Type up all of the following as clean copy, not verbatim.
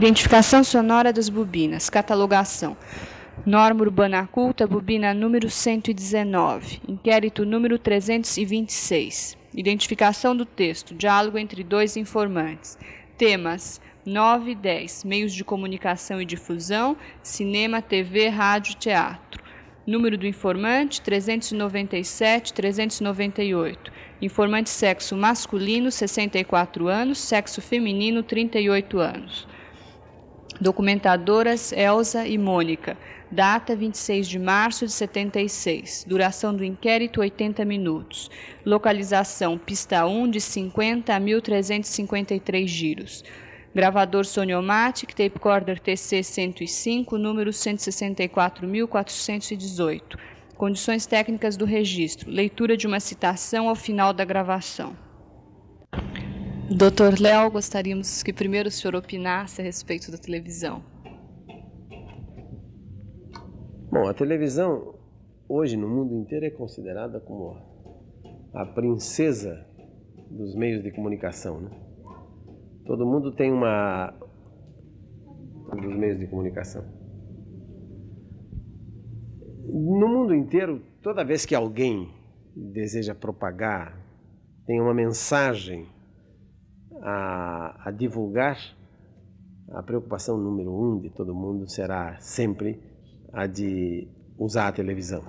Identificação sonora das bobinas. Catalogação. Norma urbana culta, bobina número 119. Inquérito número 326. Identificação do texto. Diálogo entre dois informantes. Temas 9 e 10. Meios de comunicação e difusão. Cinema, TV, rádio, teatro. Número do informante 397, 398. Informante sexo masculino 64 anos, sexo feminino 38 anos. Documentadoras Elza e Mônica. Data 26 de março de 76. Duração do inquérito 80 minutos. Localização pista 1 de 50 a 1353 giros. Gravador Soniomatic, tape recorder TC 105, número 164.418. Condições técnicas do registro. Leitura de uma citação ao final da gravação. Dr. Léo, gostaríamos que primeiro o senhor opinasse a respeito da televisão. Bom, a televisão hoje no mundo inteiro é considerada como a princesa dos meios de comunicação, né? Todo mundo tem dos meios de comunicação. No mundo inteiro, toda vez que alguém deseja propagar, tem uma mensagem a divulgar, a preocupação número 1 de todo mundo será sempre a de usar a televisão.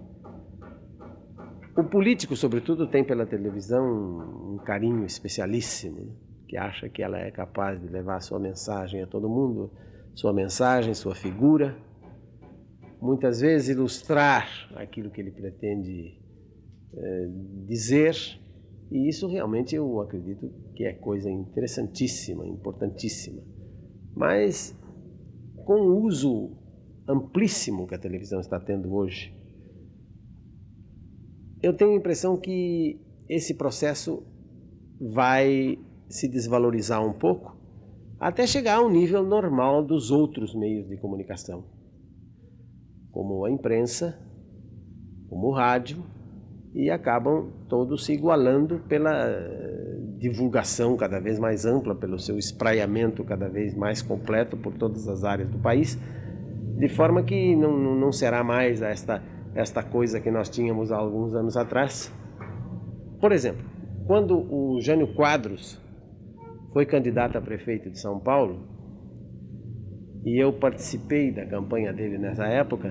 O político, sobretudo, tem pela televisão um carinho especialíssimo, né? Que acha que ela é capaz de levar sua mensagem a todo mundo, sua mensagem, sua figura, muitas vezes ilustrar aquilo que ele pretende dizer, e isso realmente eu acredito que é coisa interessantíssima, importantíssima. Mas com o uso amplíssimo que a televisão está tendo hoje, eu tenho a impressão que esse processo vai se desvalorizar um pouco, até chegar ao nível normal dos outros meios de comunicação, como a imprensa, como o rádio, e acabam todos se igualando pela divulgação cada vez mais ampla, pelo seu espraiamento cada vez mais completo por todas as áreas do país, de forma que não será mais esta coisa que nós tínhamos há alguns anos atrás. Por exemplo, quando o Jânio Quadros foi candidato a prefeito de São Paulo, e eu participei da campanha dele nessa época,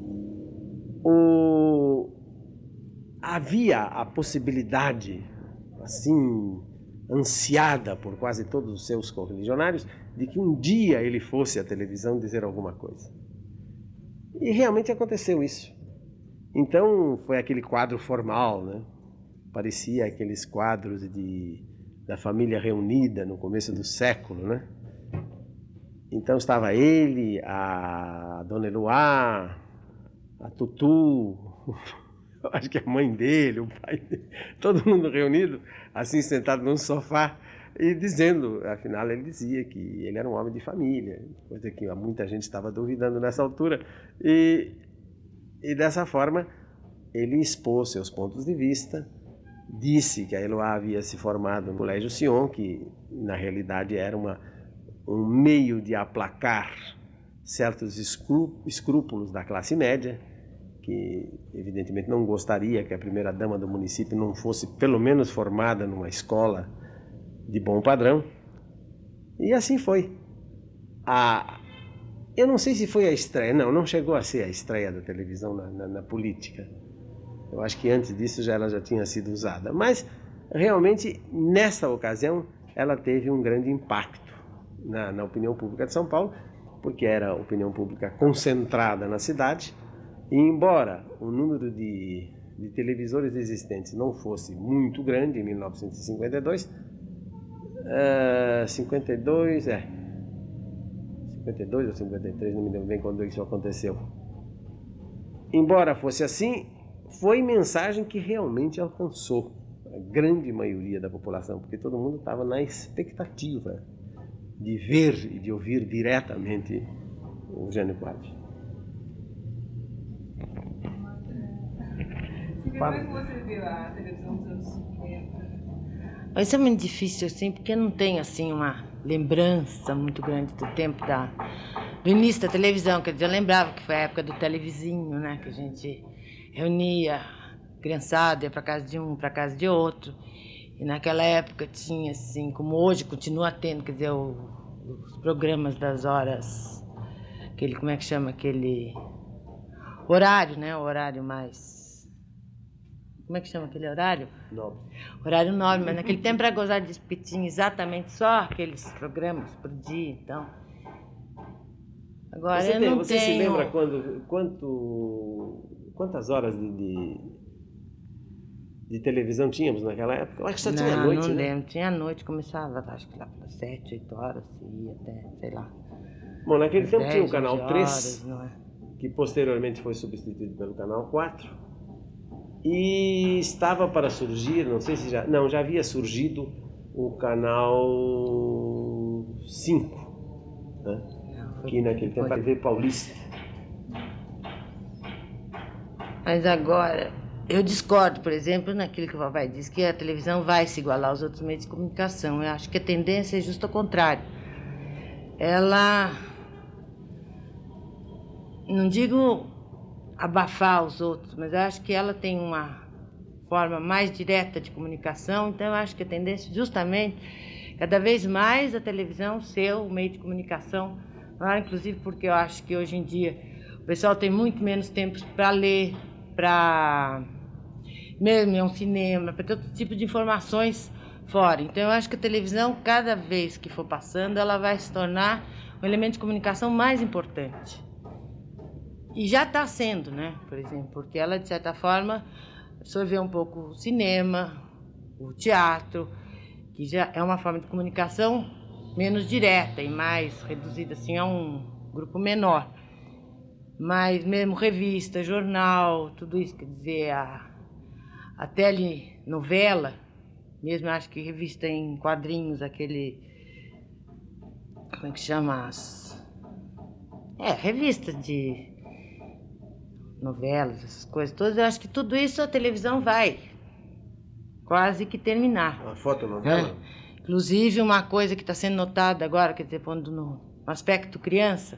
havia a possibilidade, assim, ansiada por quase todos os seus correligionários, de que um dia ele fosse à televisão dizer alguma coisa. E realmente aconteceu isso. Então foi aquele quadro formal, né? Parecia aqueles quadros da família reunida no começo do século, né? Então estava ele, a Dona Eloá, a Tutu, eu acho que a mãe dele, o pai dele, todo mundo reunido, assim sentado num sofá e dizendo, afinal ele dizia que ele era um homem de família, coisa que muita gente estava duvidando nessa altura, e dessa forma ele expôs seus pontos de vista, disse que a Eloá havia se formado no Colégio Sion, que na realidade era um meio de aplacar certos escrúpulos da classe média, que evidentemente não gostaria que a primeira-dama do município não fosse pelo menos formada numa escola de bom padrão. E assim foi. Eu não sei se foi a estreia, não chegou a ser a estreia da televisão na política. Eu acho que antes disso ela já tinha sido usada. Mas, realmente, nessa ocasião, ela teve um grande impacto na opinião pública de São Paulo, porque era a opinião pública concentrada na cidade, e embora o número de televisores existentes não fosse muito grande em 1952, 52 ou 53, não me lembro bem quando isso aconteceu. Embora fosse assim, foi mensagem que realmente alcançou a grande maioria da população, porque todo mundo estava na expectativa de ver e de ouvir diretamente o Jânio Quadros. Como é que você viu a televisão dos anos 50? Isso é muito difícil, assim, porque não tem, assim, uma lembrança muito grande do tempo do início da televisão. Quer dizer, eu lembrava que foi a época do televizinho, né? Que a gente reunia criançada, ia para casa de um, para casa de outro. E naquela época tinha, assim, como hoje continua tendo, quer dizer, os programas das horas, aquele, como é que chama, aquele horário, né? O horário mais... Como é que chama aquele horário? Nobre. Horário nobre, mas naquele tempo era gozar de tinha exatamente só aqueles programas por dia, então... Agora eu não você tenho... se lembra quantas horas de televisão tínhamos naquela época? Eu acho que só tinha à noite, não né? lembro. Tinha à noite, começava, acho que lá pelas 7, 8 horas, ia até, sei lá. Bom, naquele tempo 10, tinha o canal 11 3, horas, não é? que posteriormente foi substituído pelo canal 4. E estava para surgir, não sei se já... Não, já havia surgido o canal 5, né? Que naquele tempo era TV Paulista. Mas agora, eu discordo, por exemplo, naquilo que o papai disse, que a televisão vai se igualar aos outros meios de comunicação. Eu acho que a tendência é justo ao contrário. Ela, não digo abafar os outros, mas eu acho que ela tem uma forma mais direta de comunicação, então eu acho que a tendência é justamente, cada vez mais a televisão ser o meio de comunicação, inclusive porque eu acho que hoje em dia o pessoal tem muito menos tempo para ler, para mesmo ir a um cinema, para ter outro tipo de informações fora. Então eu acho que a televisão, cada vez que for passando, ela vai se tornar um elemento de comunicação mais importante. E já está sendo, né? Por exemplo, porque ela, de certa forma, absorveu um pouco o cinema, o teatro, que já é uma forma de comunicação menos direta e mais reduzida assim a um grupo menor. Mas mesmo revista, jornal, tudo isso, quer dizer, a telenovela, mesmo acho que revista em quadrinhos, aquele, como é que chama? Revista de novelas, essas coisas todas, eu acho que tudo isso a televisão vai quase que terminar. A fotonovela? Inclusive, uma coisa que está sendo notada agora, quer dizer, pondo no aspecto criança,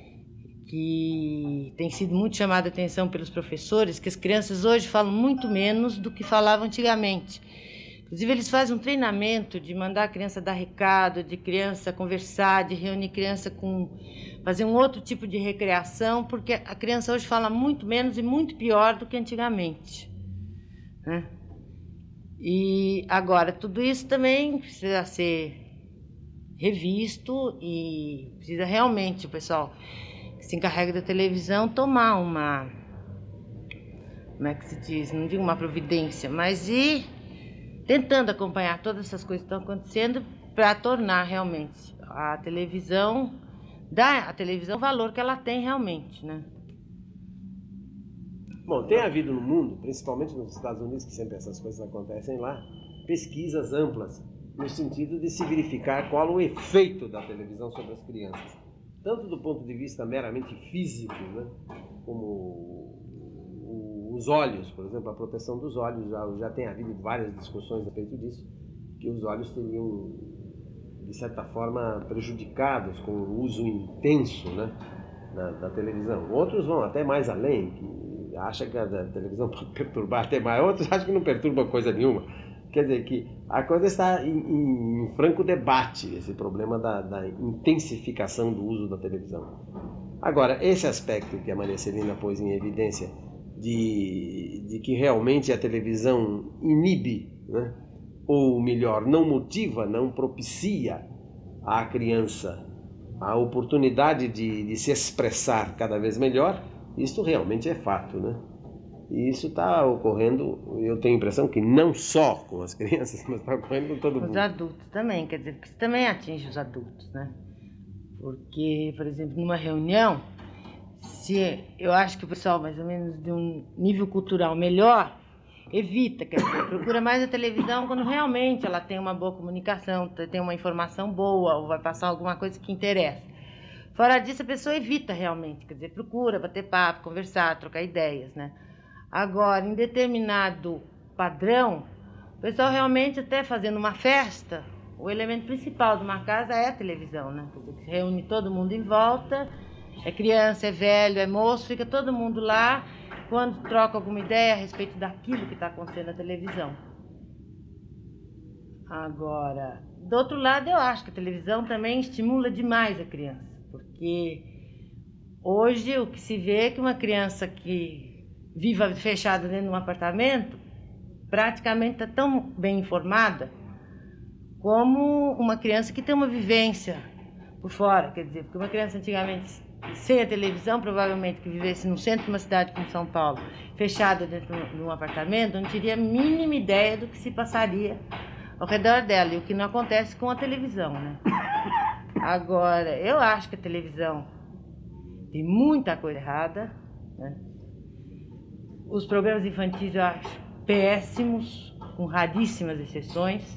que tem sido muito chamada a atenção pelos professores, que as crianças hoje falam muito menos do que falavam antigamente. Inclusive, eles fazem um treinamento de mandar a criança dar recado, de criança conversar, de reunir criança com... fazer um outro tipo de recreação, porque a criança hoje fala muito menos e muito pior do que antigamente, né? E agora, tudo isso também precisa ser revisto e precisa realmente, o pessoal que se encarrega da televisão, tomar uma... como é que se diz? Não digo uma providência, mas ir tentando acompanhar todas essas coisas que estão acontecendo para tornar realmente a televisão, dar à televisão o valor que ela tem realmente, né? Bom, tem havido no mundo, principalmente nos Estados Unidos, que sempre essas coisas acontecem lá, pesquisas amplas no sentido de se verificar qual o efeito da televisão sobre as crianças. Tanto do ponto de vista meramente físico, né, como os olhos, por exemplo, a proteção dos olhos, já tem havido várias discussões a respeito disso, que os olhos seriam, de certa forma, prejudicados com o uso intenso, né, da televisão. Outros vão até mais além, que acham que a televisão pode perturbar até mais, outros acham que não perturba coisa nenhuma. Quer dizer que a coisa está em franco debate, esse problema da intensificação do uso da televisão. Agora, esse aspecto que a Maria Celina pôs em evidência, de que realmente a televisão inibe, né? Ou melhor, não motiva, não propicia à criança a oportunidade de se expressar cada vez melhor, isso realmente é fato, né? E isso está ocorrendo, eu tenho a impressão que não só com as crianças, mas está ocorrendo com todo mundo. Os adultos também, quer dizer, porque isso também atinge os adultos, né? Porque, por exemplo, numa reunião, se eu acho que o pessoal mais ou menos de um nível cultural melhor, evita, quer dizer, procura mais a televisão quando realmente ela tem uma boa comunicação, tem uma informação boa, ou vai passar alguma coisa que interessa. Fora disso, a pessoa evita realmente, quer dizer, procura bater papo, conversar, trocar ideias, né? Agora, em determinado padrão, o pessoal realmente até fazendo uma festa, o elemento principal de uma casa é a televisão, né? Porque reúne todo mundo em volta, é criança, é velho, é moço, fica todo mundo lá, quando troca alguma ideia a respeito daquilo que está acontecendo na televisão. Agora, do outro lado, eu acho que a televisão também estimula demais a criança, porque hoje o que se vê é que uma criança que viva fechada dentro de um apartamento praticamente está tão bem informada como uma criança que tem uma vivência por fora, quer dizer, porque uma criança antigamente sem a televisão, provavelmente que vivesse no centro de uma cidade como São Paulo, fechada dentro de um apartamento, não teria a mínima ideia do que se passaria ao redor dela, e o que não acontece com a televisão, né? Agora, eu acho que a televisão tem muita coisa errada, né? Os programas infantis eu acho péssimos, com raríssimas exceções,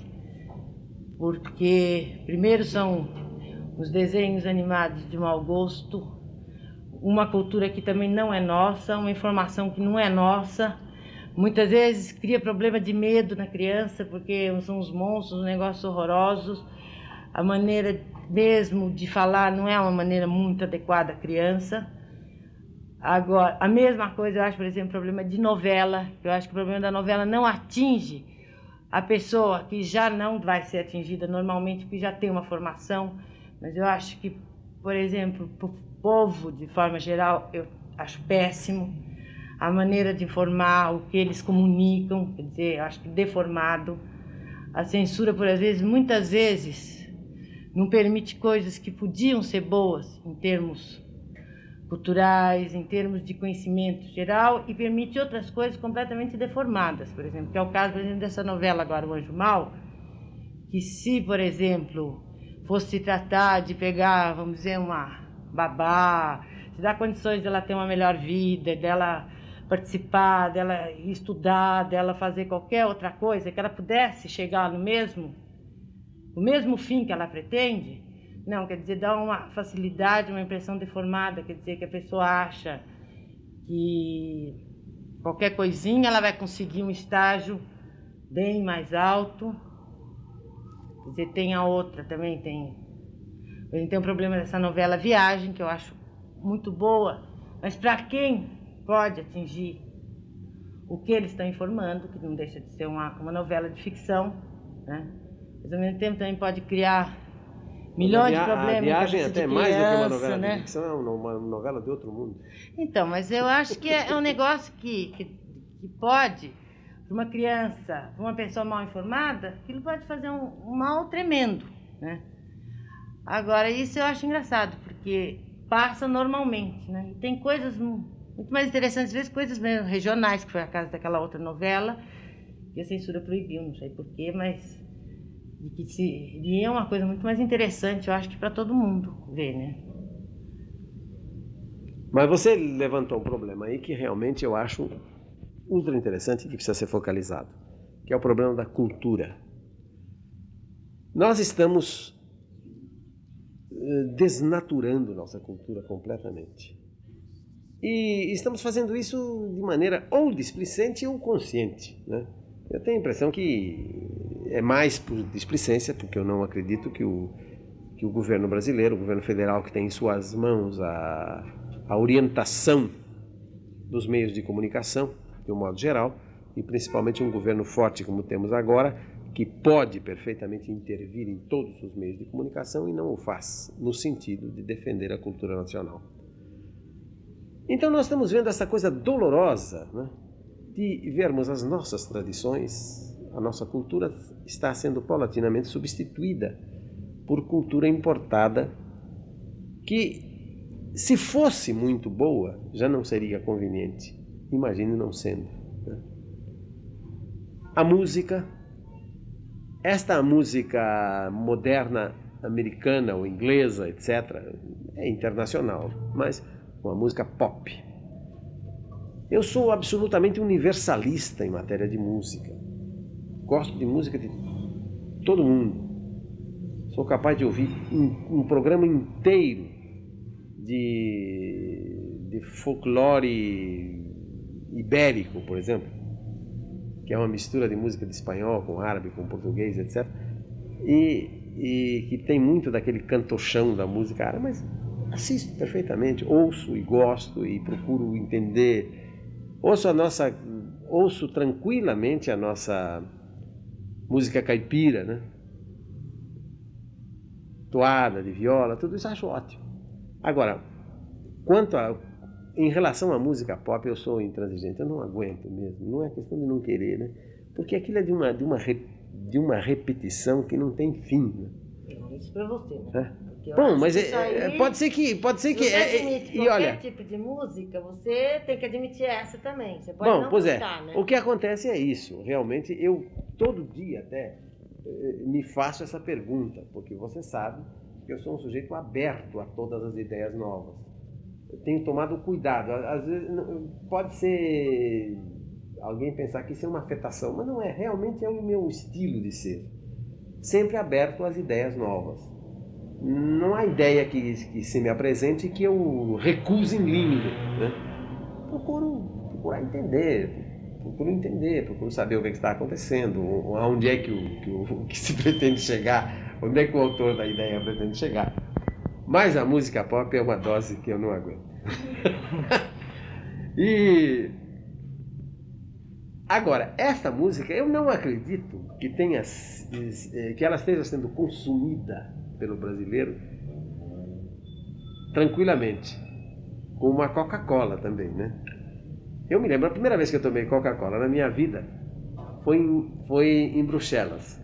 porque primeiro são os desenhos animados de mau gosto, uma cultura que também não é nossa, uma informação que não é nossa, muitas vezes cria problema de medo na criança, porque são os monstros, os negócios horrorosos, a maneira mesmo de falar não é uma maneira muito adequada à criança. Agora, a mesma coisa eu acho, por exemplo, o problema de novela, eu acho que o problema da novela não atinge a pessoa que já não vai ser atingida normalmente, porque já tem uma formação, mas eu acho que, por exemplo, para o povo, de forma geral, eu acho péssimo a maneira de informar, o que eles comunicam, quer dizer, eu acho que deformado. A censura, muitas vezes, não permite coisas que podiam ser boas em termos culturais, em termos de conhecimento geral, e permite outras coisas completamente deformadas, por exemplo, que é o caso, por exemplo, dessa novela agora, O Anjo Mau, que se, por exemplo, fosse se tratar de pegar, vamos dizer, uma babá, se dar condições dela ter uma melhor vida, dela participar, dela estudar, dela fazer qualquer outra coisa, que ela pudesse chegar no mesmo fim que ela pretende, não, quer dizer, dá uma facilidade, uma impressão deformada, quer dizer, que a pessoa acha que qualquer coisinha ela vai conseguir um estágio bem mais alto. Quer dizer, tem a outra também, tem um problema dessa novela Viagem, que eu acho muito boa, mas para quem pode atingir o que eles estão informando, que não deixa de ser uma novela de ficção, né? Mas ao mesmo tempo também pode criar milhões de problemas. A Viagem é até mais do que uma novela né? de ficção, é uma novela de outro mundo. Então, mas eu acho que é um negócio que pode, para uma criança, para uma pessoa mal informada, aquilo pode fazer um mal tremendo, né? Agora, isso eu acho engraçado, porque passa normalmente, né? E tem coisas muito mais interessantes, às vezes coisas mesmo regionais, que foi a caso daquela outra novela, que a censura proibiu, não sei porquê, mas e é uma coisa muito mais interessante, eu acho que para todo mundo ver, né? Mas você levantou um problema aí que realmente eu acho ultra interessante e que precisa ser focalizado, que é o problema da cultura. Nós estamos desnaturando nossa cultura completamente. E estamos fazendo isso de maneira ou displicente ou consciente, né? Eu tenho a impressão que é mais por displicência, porque eu não acredito que o governo brasileiro, o governo federal, que tem em suas mãos a orientação dos meios de comunicação, de um modo geral, e principalmente um governo forte como temos agora, que pode perfeitamente intervir em todos os meios de comunicação e não o faz no sentido de defender a cultura nacional. Então nós estamos vendo essa coisa dolorosa, né, de vermos as nossas tradições, a nossa cultura está sendo paulatinamente substituída por cultura importada que, se fosse muito boa, já não seria conveniente. Imagine não sendo, né? A música, esta música moderna americana ou inglesa, etc., é internacional, mas uma música pop. Eu sou absolutamente universalista em matéria de música. Gosto de música de todo mundo. Sou capaz de ouvir um programa inteiro de folclore ibérico, por exemplo, que é uma mistura de música de espanhol com árabe, com português, etc. e que tem muito daquele cantochão da música árabe, mas assisto perfeitamente, ouço e gosto e procuro entender. Ouço tranquilamente a nossa música caipira, né? Toada de viola, tudo isso eu acho ótimo. Agora, em relação à música pop, eu sou intransigente, eu não aguento mesmo, não é questão de não querer, né? Porque aquilo é de uma repetição que não tem fim, né? Isso para você, né? Bom, mas pode ser que e olha, tipo de música, você tem que admitir essa também. Você pode não gostar, né? O que acontece é isso. Realmente, eu todo dia até me faço essa pergunta, porque você sabe que eu sou um sujeito aberto a todas as ideias novas. Eu tenho tomado cuidado. Às vezes pode ser alguém pensar que isso é uma afetação, mas não é. Realmente é o meu estilo de ser. Sempre aberto às ideias novas. Não há ideia que se me apresente que eu recuse em língua, né? Procuro entender, procuro saber o que está acontecendo, aonde é que se pretende chegar, onde é que o autor da ideia pretende chegar. Mas a música pop é uma dose que eu não aguento. E agora, esta música, eu não acredito que ela esteja sendo consumida pelo brasileiro tranquilamente, com uma Coca-Cola também, né? Eu me lembro, a primeira vez que eu tomei Coca-Cola na minha vida foi em Bruxelas.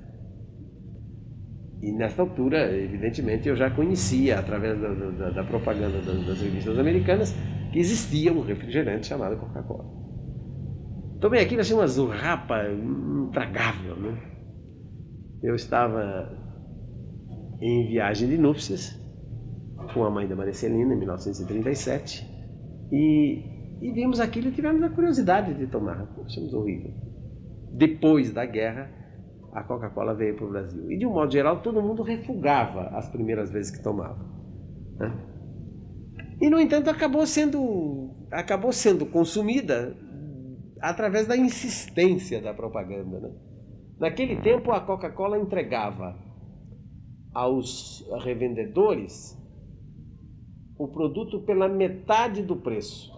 E nessa altura, evidentemente, eu já conhecia, através da propaganda das revistas americanas, que existia um refrigerante chamado Coca-Cola. Tomei aquilo, achei uma zurrapa intragável, né? Eu estava em viagem de núpcias com a mãe da Maria Celina, em 1937, e vimos aquilo e tivemos a curiosidade de tomar. Achamos horrível. Depois da guerra, a Coca-Cola veio para o Brasil. E, de um modo geral, todo mundo refugava as primeiras vezes que tomava, né? E, no entanto, acabou sendo consumida através da insistência da propaganda, né? Naquele tempo, a Coca-Cola entregava aos revendedores o produto pela metade do preço.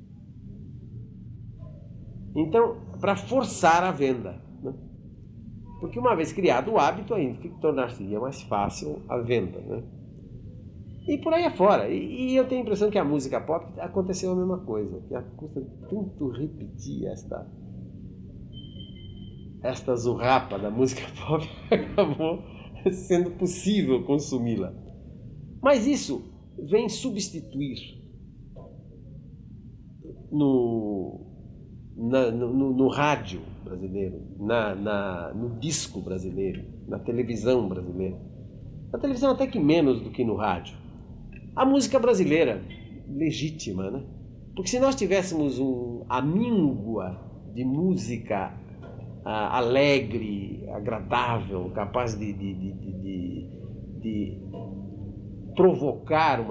Então, para forçar a venda, né? Porque uma vez criado o hábito, aí tornar-se-ia mais fácil a venda, né? E por aí afora. E eu tenho a impressão que a música pop aconteceu a mesma coisa, que a custa tanto repetir esta zurrapa da música pop, acabou sendo possível consumi-la. Mas isso vem substituir no rádio brasileiro, no disco brasileiro, na televisão brasileira. Na televisão até que menos do que no rádio. A música brasileira, legítima, né? Porque se nós tivéssemos a míngua de música alegre, agradável, capaz de provocar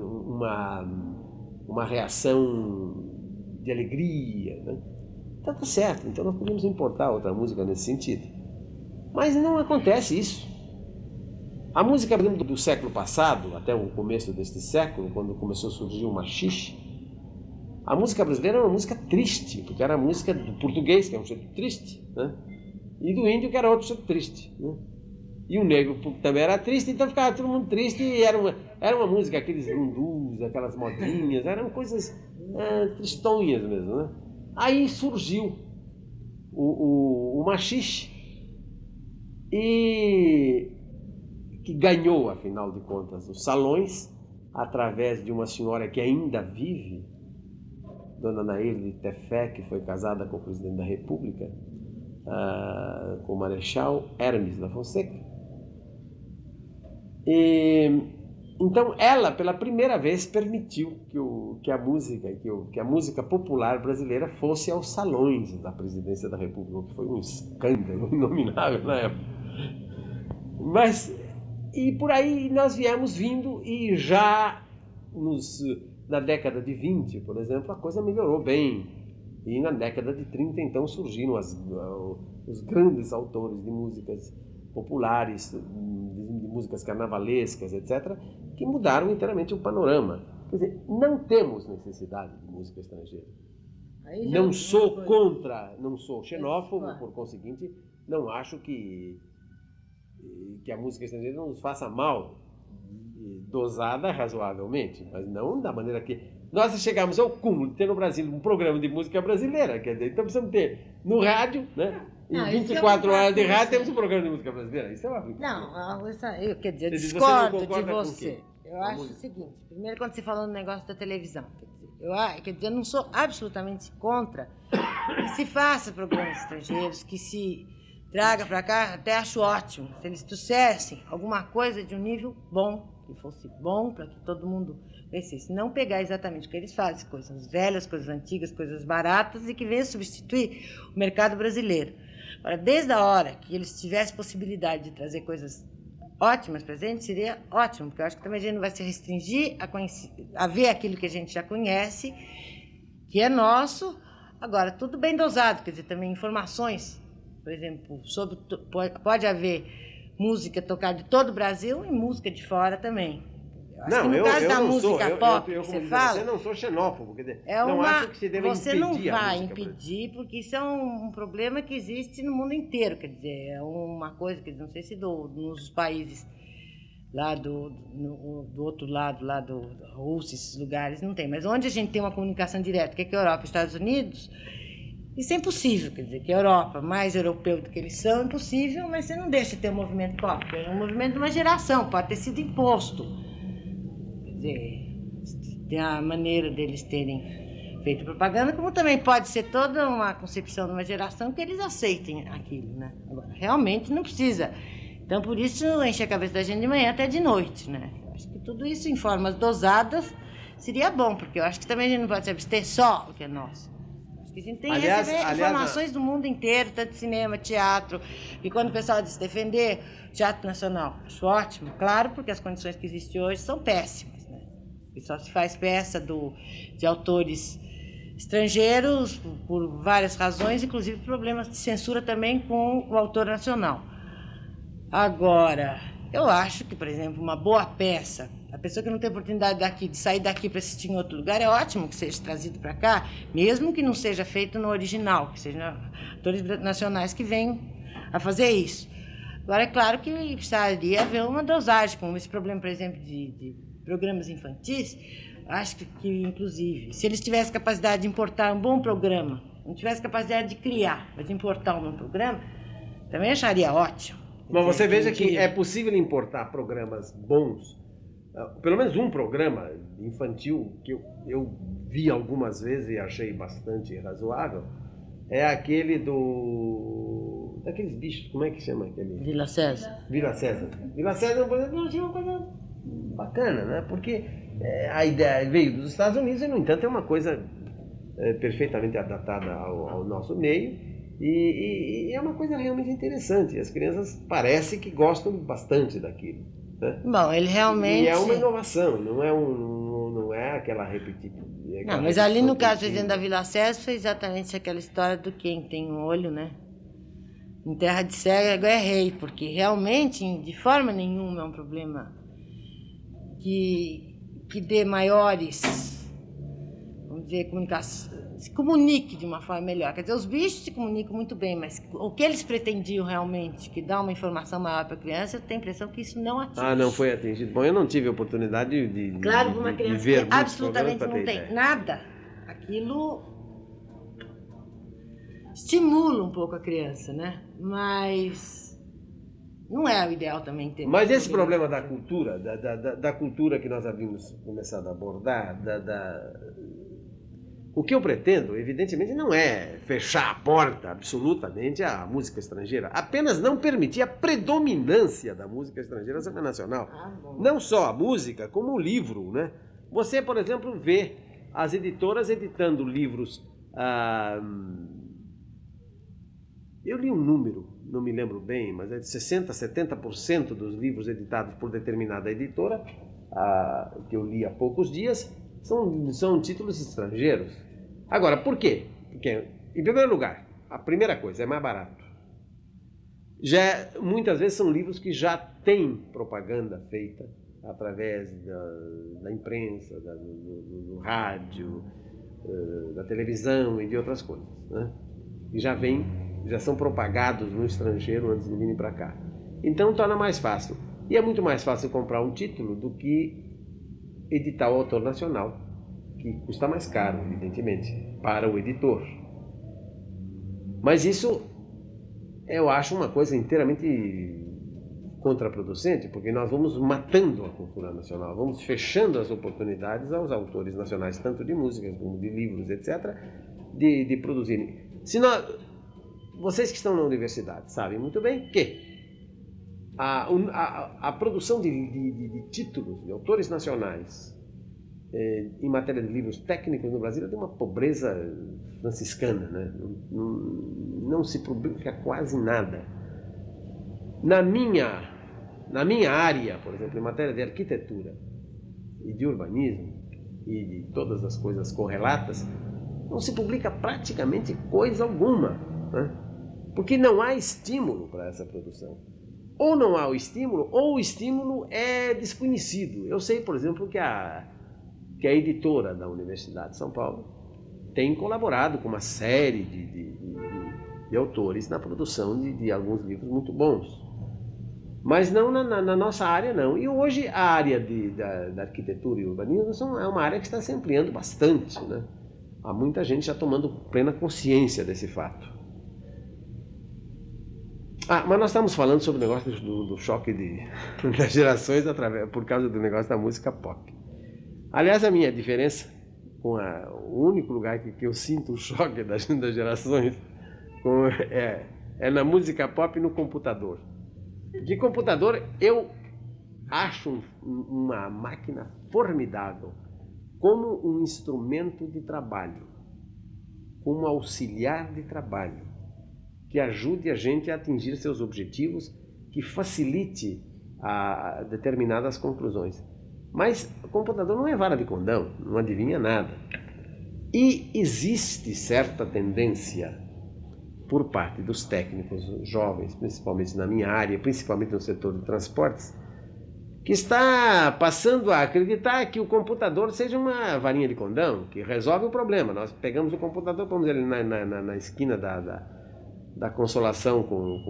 uma reação de alegria, né? Tá certo, então nós podemos importar outra música nesse sentido. Mas não acontece isso. A música, por exemplo, do século passado, até o começo deste século, quando começou a surgir o machixe, a música brasileira era uma música triste, porque era a música do português, que é um jeito triste, né? E do índio, que era outro jeito triste, né? E o negro também era triste, então ficava todo mundo triste, e era uma música, aqueles lundus, aquelas modinhas, eram coisas tristonhas mesmo, né? Aí surgiu o machixe, e que ganhou, afinal de contas, os salões, através de uma senhora que ainda vive, Dona Nair de Tefé, que foi casada com o presidente da República, com o Marechal Hermes da Fonseca. Então ela, pela primeira vez, permitiu que a música popular brasileira fosse aos salões da presidência da República, que foi um escândalo inominável na época. E por aí nós viemos vindo, e já na década de 20, por exemplo, a coisa melhorou bem. E na década de 30, então, surgiram os grandes autores de músicas populares, de músicas carnavalescas, etc., que mudaram inteiramente o panorama. Quer dizer, não temos necessidade de música estrangeira. Não sou contra, não sou xenófobo, por conseguinte, não acho que a música estrangeira não nos faça mal, dosada razoavelmente, mas não da maneira que... Nós chegamos ao cúmulo de ter no Brasil um programa de música brasileira, quer dizer, então precisamos ter no rádio, né? Em 24 horas de rádio temos um programa de música brasileira. Isso é uma... Não, eu quer dizer, eu discordo de você. Eu acho o seguinte, primeiro quando você falou no negócio da televisão, quer dizer, eu não sou absolutamente contra que se faça programas estrangeiros, que se traga para cá, até acho ótimo, se eles trouxessem alguma coisa de um nível bom, que fosse bom para que todo mundo conhecesse, não pegar exatamente o que eles fazem, coisas velhas, coisas antigas, coisas baratas, e que venha substituir o mercado brasileiro. Agora, desde a hora que eles tivessem possibilidade de trazer coisas ótimas para a gente, seria ótimo, porque eu acho que também a gente não vai se restringir a ver aquilo que a gente já conhece, que é nosso. Agora, tudo bem dosado, quer dizer, também informações, por exemplo, pode haver música tocada de todo o Brasil e música de fora também. Não, no caso da música pop, você fala... Você não sou xenófobo, quer dizer, não acho que se deve você impedir não vai a música, impedir, porque isso é um problema que existe no mundo inteiro, quer dizer, é uma coisa que não sei se nos países lá do outro lado, lá da Rússia, esses lugares, não tem, mas onde a gente tem uma comunicação direta, que é a Europa e Estados Unidos, isso é impossível, quer dizer, que a Europa, mais europeu do que eles são, é impossível, mas você não deixa de ter um movimento pop, é um movimento de uma geração, pode ter sido imposto. Tem a maneira deles terem feito propaganda, como também pode ser toda uma concepção de uma geração que eles aceitem aquilo, né? Agora, realmente não precisa. Então, por isso, enche a cabeça da gente de manhã até de noite, né? Eu acho que tudo isso em formas dosadas seria bom, porque eu acho que também a gente não pode se abster só o que é nosso. Acho que a gente tem que receber informações do mundo inteiro, tanto cinema, teatro, e quando o pessoal diz defender o Teatro Nacional, acho ótimo, claro, porque as condições que existem hoje são péssimas. E só se faz peça de autores estrangeiros por várias razões, inclusive problemas de censura também com o autor nacional. Agora, eu acho que, por exemplo, uma boa peça, a pessoa que não tem oportunidade de sair daqui para assistir em outro lugar, é ótimo que seja trazido para cá, mesmo que não seja feito no original, que sejam atores nacionais que venham a fazer isso. Agora, é claro que precisaria haver uma dosagem, como esse problema, por exemplo, de programas infantis. Acho que, inclusive, se eles tivessem capacidade de importar um bom programa, não tivessem capacidade de criar, mas de importar um bom programa, também acharia ótimo. Mas você veja que é possível importar programas bons, pelo menos um programa infantil que eu vi algumas vezes e achei bastante razoável, é aquele daqueles bichos, como é que chama aquele? Vila César. Vila César. Vila César, por exemplo, eu achei uma coisa bacana, né? Porque a ideia veio dos Estados Unidos e, no entanto, é uma coisa perfeitamente adaptada ao nosso meio e é uma coisa realmente interessante. As crianças parece que gostam bastante daquilo, né? Bom, ele realmente... E é uma inovação, não é aquela repetitiva. Não, mas ali no caso da Vila César foi exatamente aquela história do quem tem um olho, né? Em terra de cego é rei, porque realmente, de forma nenhuma, é um problema que dê maiores, vamos dizer, comunicação, se comunique de uma forma melhor. Quer dizer, os bichos se comunicam muito bem, mas o que eles pretendiam realmente, que dá uma informação maior para a criança, eu tenho a impressão que isso não atinge. Ah, não foi atingido. Bom, eu não tive a oportunidade de claro, uma criança de ver que absolutamente não tem nada. Aquilo estimula um pouco a criança, né? Mas não é o ideal também ter. Mas esse problema da cultura, da cultura que nós havíamos começado a abordar, o que eu pretendo, evidentemente, não é fechar a porta absolutamente à música estrangeira, apenas não permitir a predominância da música estrangeira sobre a nacional. Não só a música, como o livro, né? Você, por exemplo, vê as editoras editando livros. Eu li um número, não me lembro bem, mas é de 60%, 70% dos livros editados por determinada editora, que eu li há poucos dias, são títulos estrangeiros. Agora, por quê? Porque, em primeiro lugar, a primeira coisa, é mais barato. Muitas vezes são livros que já têm propaganda feita através da imprensa, do rádio, da televisão e de outras coisas, né? E já são propagados no estrangeiro antes de virem para cá. Então torna mais fácil. E é muito mais fácil comprar um título do que editar o autor nacional, que custa mais caro, evidentemente, para o editor. Mas isso eu acho uma coisa inteiramente contraproducente, porque nós vamos matando a cultura nacional, vamos fechando as oportunidades aos autores nacionais, tanto de músicas como de livros, etc., de produzirem. Vocês que estão na universidade sabem muito bem que a produção de títulos de autores nacionais em matéria de livros técnicos no Brasil tem uma pobreza franciscana, né? Não se publica quase nada. Na minha área, por exemplo, em matéria de arquitetura e de urbanismo e de todas as coisas correlatas, não se publica praticamente coisa alguma, né? Porque não há estímulo para essa produção. Ou não há o estímulo, ou o estímulo é desconhecido. Eu sei, por exemplo, que a editora da Universidade de São Paulo tem colaborado com uma série de autores na produção de alguns livros muito bons. Mas não na nossa área, não. E hoje a área da arquitetura e urbanismo é uma área que está se ampliando bastante, né? Há muita gente já tomando plena consciência desse fato. Mas nós estamos falando sobre o negócio do choque das gerações por causa do negócio da música pop. Aliás, a minha diferença com o único lugar que eu sinto o choque das gerações é na música pop e no computador. De computador, eu acho uma máquina formidável como um instrumento de trabalho, como auxiliar de trabalho, que ajude a gente a atingir seus objetivos, que facilite determinadas conclusões. Mas o computador não é vara de condão, não adivinha nada. E existe certa tendência por parte dos técnicos jovens, principalmente na minha área, principalmente no setor de transportes, que está passando a acreditar que o computador seja uma varinha de condão, que resolve o problema. Nós pegamos o computador, pomos ele na esquina da Consolação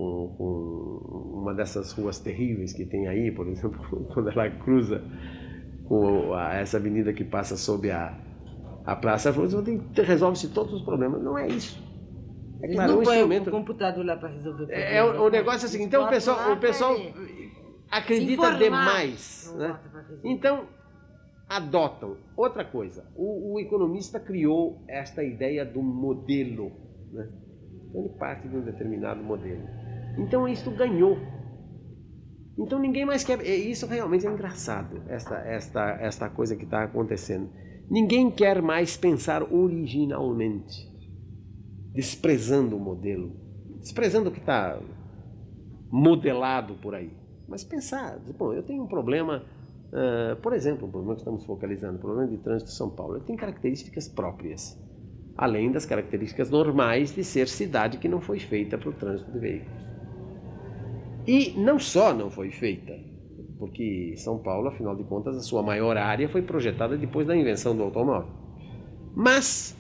com uma dessas ruas terríveis que tem aí, por exemplo, quando ela cruza com essa avenida que passa sob a Praça Flores, resolve-se todos os problemas. Não é isso. É claro, não põe o computador lá para resolver o problema. O negócio é o seguinte, então o pessoal acredita demais, né? Então adotam. Outra coisa, o economista criou esta ideia do modelo, né? Então ele parte de um determinado modelo. Então isso ganhou. Então ninguém mais quer. Isso realmente é engraçado, esta coisa que está acontecendo. Ninguém quer mais pensar originalmente, desprezando o modelo, desprezando o que está modelado por aí. Mas pensar, bom, eu tenho um problema, por exemplo, o problema que estamos focalizando, o problema de trânsito de São Paulo, ele tem características próprias, além das características normais de ser cidade que não foi feita para o trânsito de veículos. E não só não foi feita, porque São Paulo, afinal de contas, a sua maior área foi projetada depois da invenção do automóvel. Mas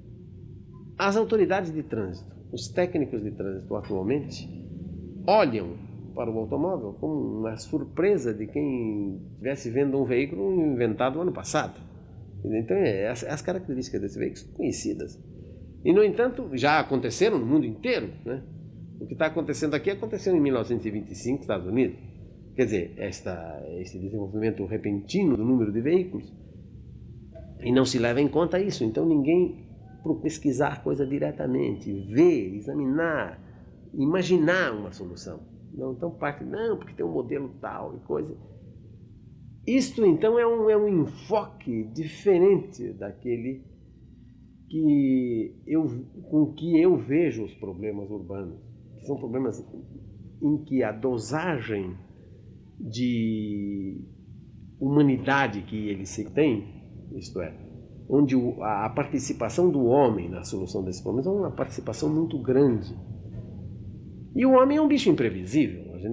as autoridades de trânsito, os técnicos de trânsito atualmente, olham para o automóvel como uma surpresa de quem estivesse vendo um veículo inventado no ano passado. Então, as características desse veículo são conhecidas. E, no entanto, já aconteceram no mundo inteiro, né? O que está acontecendo aqui aconteceu em 1925 nos Estados Unidos. Quer dizer, esse desenvolvimento repentino do número de veículos, e não se leva em conta isso. Então ninguém pesquisar a coisa diretamente, ver, examinar, imaginar uma solução. Não, então parte, não, porque tem um modelo tal e coisa. Isto então é um enfoque diferente daquele com que eu vejo os problemas urbanos, que são problemas em que a dosagem de humanidade que ele se tem, isto é, onde a participação do homem na solução desses problemas é uma participação muito grande. E o homem é um bicho imprevisível. A gente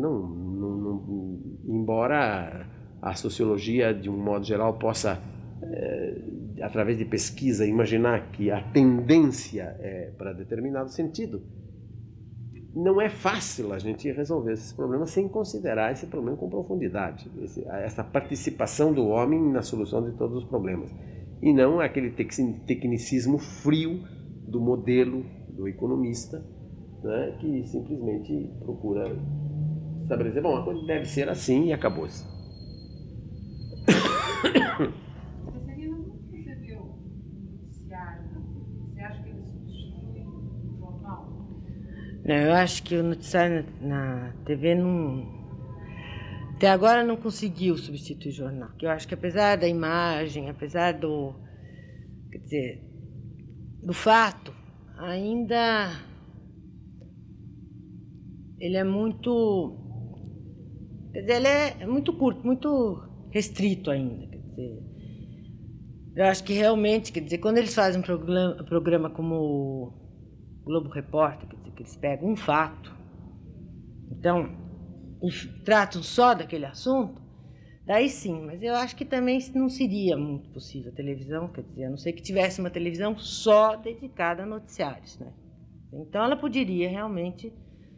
embora a sociologia, de um modo geral, possa, através de pesquisa, imaginar que a tendência é para determinado sentido, não é fácil a gente resolver esses problemas sem considerar esse problema com profundidade, essa participação do homem na solução de todos os problemas, e não aquele tecnicismo frio do modelo do economista, né, que simplesmente procura estabelecer, bom, a coisa deve ser assim e acabou-se. Você viu o noticiário? Você acha que ele substitui o jornal? Não, eu acho que o noticiário na TV até agora não conseguiu substituir o jornal. Porque eu acho que apesar da imagem, apesar do fato, ainda ele é muito, ele é muito curto, muito restrito ainda. Eu acho que realmente, quando eles fazem um programa como o Globo Repórter, que eles pegam um fato, então, e tratam só daquele assunto, daí sim, mas eu acho que também não seria muito possível a televisão, a não ser que tivesse uma televisão só dedicada a noticiários, né? Então ela poderia realmente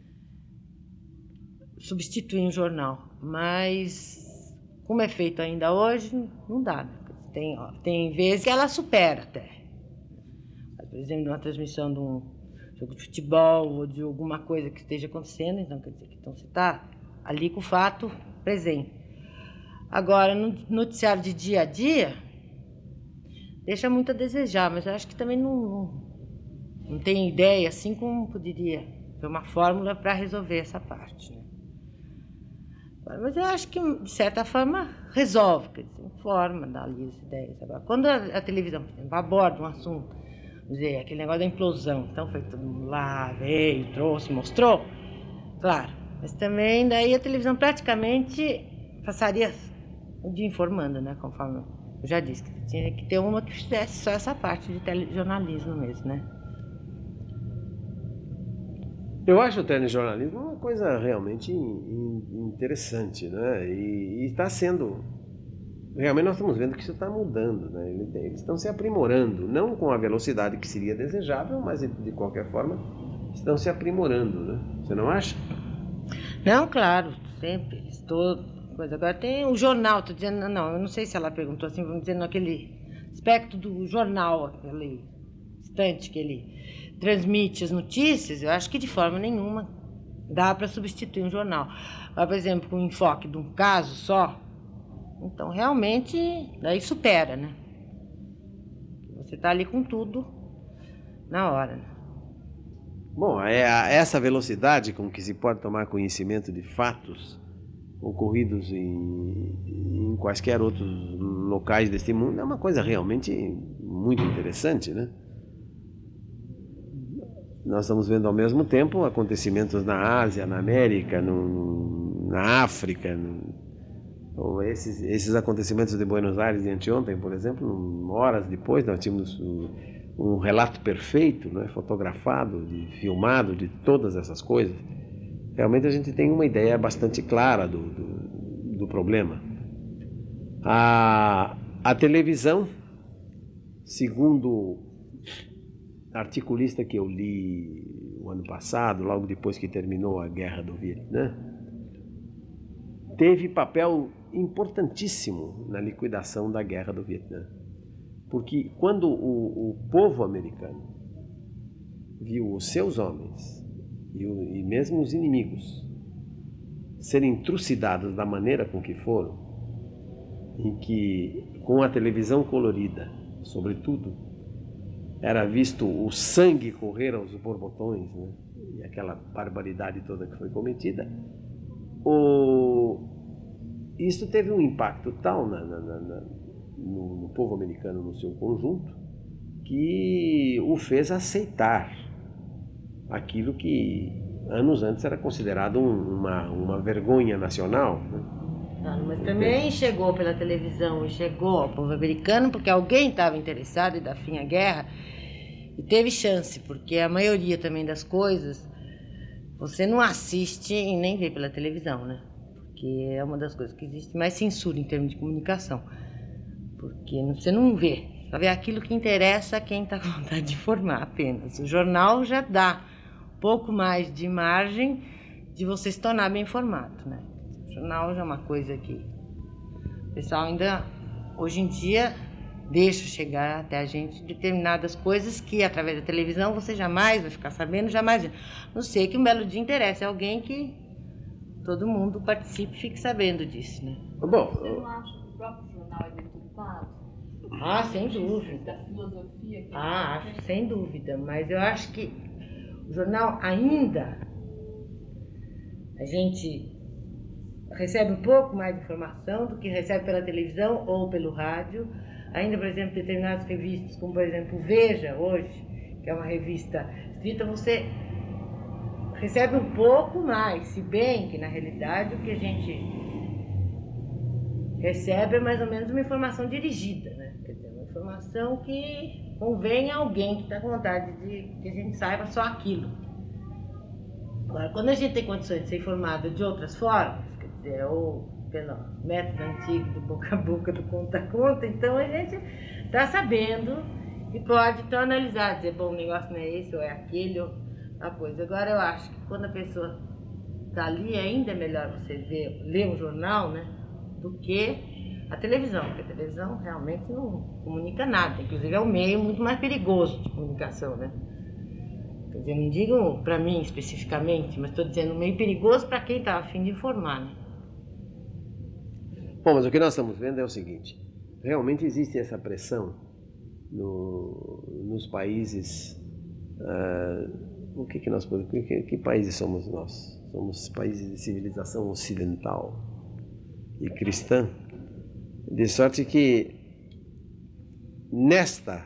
substituir um jornal, mas como é feito ainda hoje, não dá, né? Tem vezes que ela supera até. Por exemplo, numa transmissão de um jogo de futebol ou de alguma coisa que esteja acontecendo, então você está ali com o fato presente. Agora, no noticiário de dia a dia, deixa muito a desejar, mas eu acho que também não tem ideia assim como poderia ter uma fórmula para resolver essa parte, né? Mas eu acho que, de certa forma, resolve, informa, dá ali as ideias. Agora, quando a televisão, por exemplo, aborda um assunto, dizer, aquele negócio da implosão, então foi todo mundo lá, veio, trouxe, mostrou, claro, mas também daí a televisão praticamente passaria o dia informando, né, conforme eu já disse, que tinha que ter uma que fizesse só essa parte de telejornalismo mesmo, né. Eu acho o telejornalismo uma coisa realmente interessante, né? E está sendo... Realmente nós estamos vendo que isso está mudando, né? Eles estão se aprimorando, não com a velocidade que seria desejável, mas de qualquer forma estão se aprimorando, né? Você não acha? Não, claro, sempre. Estou... Agora tem o jornal, estou dizendo, não, eu não sei se ela perguntou assim, vamos dizer, naquele aspecto do jornal, aquele instante que ele transmite as notícias, eu acho que de forma nenhuma dá para substituir um jornal. Por exemplo, com o enfoque de um caso só, então realmente daí supera, né? Você está ali com tudo na hora, né? Bom, essa velocidade com que se pode tomar conhecimento de fatos ocorridos em quaisquer outros locais deste mundo é uma coisa realmente muito interessante, né? Nós estamos vendo ao mesmo tempo acontecimentos na Ásia, na América, na África. Esses acontecimentos de Buenos Aires de anteontem, por exemplo, horas depois nós tínhamos um relato perfeito, né, fotografado, filmado de todas essas coisas. Realmente a gente tem uma ideia bastante clara do problema. A televisão, segundo articulista que eu li o ano passado, logo depois que terminou a guerra do Vietnã, teve papel importantíssimo na liquidação da guerra do Vietnã. Porque quando o povo americano viu os seus homens e mesmo os inimigos serem trucidados da maneira com que foram, em que com a televisão colorida, sobretudo, era visto o sangue correr aos borbotões, né? E aquela barbaridade toda que foi cometida, isso teve um impacto tal no povo americano no seu conjunto que o fez aceitar aquilo que anos antes era considerado uma vergonha nacional, né? Mas também chegou pela televisão e chegou ao povo americano porque alguém estava interessado em dar fim à guerra e teve chance, porque a maioria também das coisas você não assiste e nem vê pela televisão, né? Porque é uma das coisas que existe mais censura em termos de comunicação. Porque você não vê, só vê aquilo que interessa a quem está com vontade de informar apenas. O jornal já dá um pouco mais de margem de você se tornar bem informado, né? O jornal já é uma coisa que o pessoal ainda, hoje em dia, deixa chegar até a gente determinadas coisas que, através da televisão, você jamais vai ficar sabendo, jamais. Não sei que um belo dia interessa a alguém que todo mundo participe e fique sabendo disso, né? Bom, Você não acha que o próprio jornal é deturpado? Ah, sem dúvida. Da filosofia que Acho, sem dúvida. Mas eu acho que o jornal ainda, a gente recebe um pouco mais de informação do que recebe pela televisão ou pelo rádio. Ainda, por exemplo, determinadas revistas, como por exemplo Veja, hoje, que é uma revista escrita, você recebe um pouco mais, se bem que na realidade o que a gente recebe é mais ou menos uma informação dirigida, né? Quer dizer, uma informação que convém a alguém que está com vontade de que a gente saiba só aquilo. Agora, quando a gente tem condições de ser informado de outras formas, quer dizer, ou pelo método antigo do boca a boca, do conta a conta, então a gente está sabendo e pode então analisar, dizer, bom, o negócio não é esse ou é aquele ou a coisa. Agora eu acho que quando a pessoa está ali, ainda é melhor você ler um jornal, né, do que a televisão, porque a televisão realmente não comunica nada, inclusive é um meio muito mais perigoso de comunicação, né? Quer dizer, não digo para mim especificamente, mas estou dizendo um meio perigoso para quem está a fim de informar, né? Bom, mas o que nós estamos vendo é o seguinte: realmente existe essa pressão nos países. Que países somos nós? Somos países de civilização ocidental e cristã, de sorte que nesta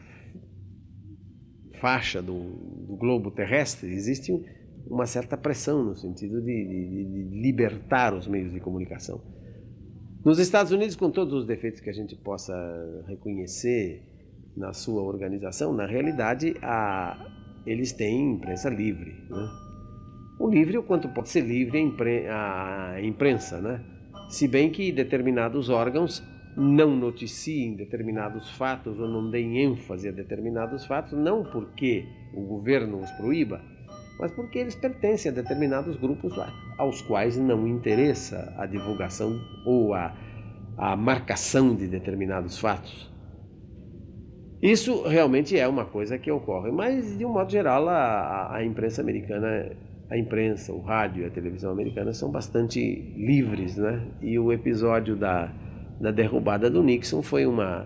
faixa do globo terrestre existe uma certa pressão no sentido de libertar os meios de comunicação. Nos Estados Unidos, com todos os defeitos que a gente possa reconhecer na sua organização, na realidade, eles têm imprensa livre, né? O livre, o quanto pode ser livre a imprensa, né? Se bem que determinados órgãos não noticiem determinados fatos ou não deem ênfase a determinados fatos, não porque o governo os proíba, mas porque eles pertencem a determinados grupos aos quais não interessa a divulgação ou a marcação de determinados fatos. Isso realmente é uma coisa que ocorre, mas de um modo geral a imprensa americana, a imprensa, o rádio e a televisão americana são bastante livres, né? E o episódio da derrubada do Nixon foi uma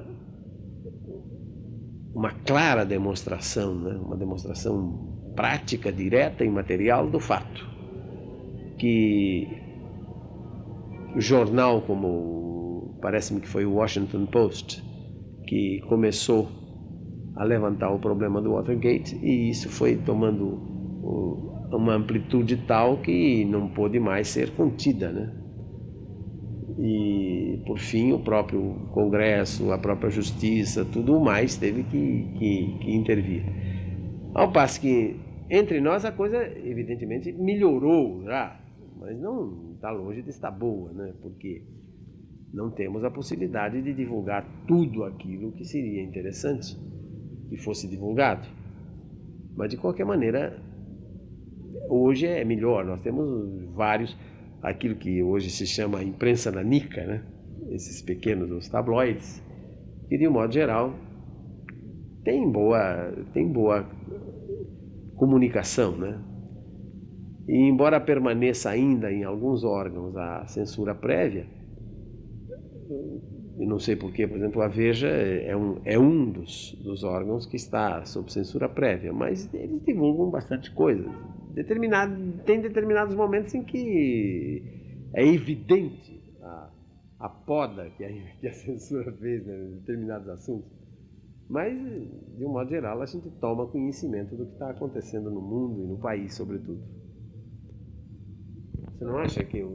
clara demonstração, né? Uma demonstração prática, direta e material do fato que o jornal, como parece-me que foi o Washington Post, que começou a levantar o problema do Watergate, e isso foi tomando uma amplitude tal que não pôde mais ser contida, né? E por fim o próprio Congresso, a própria Justiça, tudo mais teve que intervir. Ao passo que entre nós a coisa evidentemente melhorou já, mas não está longe de estar boa, né? Porque não temos a possibilidade de divulgar tudo aquilo que seria interessante que fosse divulgado. Mas de qualquer maneira, hoje é melhor. Nós temos vários, aquilo que hoje se chama imprensa nanica, né? Esses pequenos, os tabloides, que de um modo geral tem boa comunicação, né? E embora permaneça ainda em alguns órgãos a censura prévia, eu não sei porquê, por exemplo, a Veja é um dos órgãos que está sob censura prévia, mas eles divulgam bastante coisa. Tem determinados momentos em que é evidente a poda que a censura fez, né, em determinados assuntos. Mas, de um modo geral, a gente toma conhecimento do que está acontecendo no mundo e no país, sobretudo. Você não acha que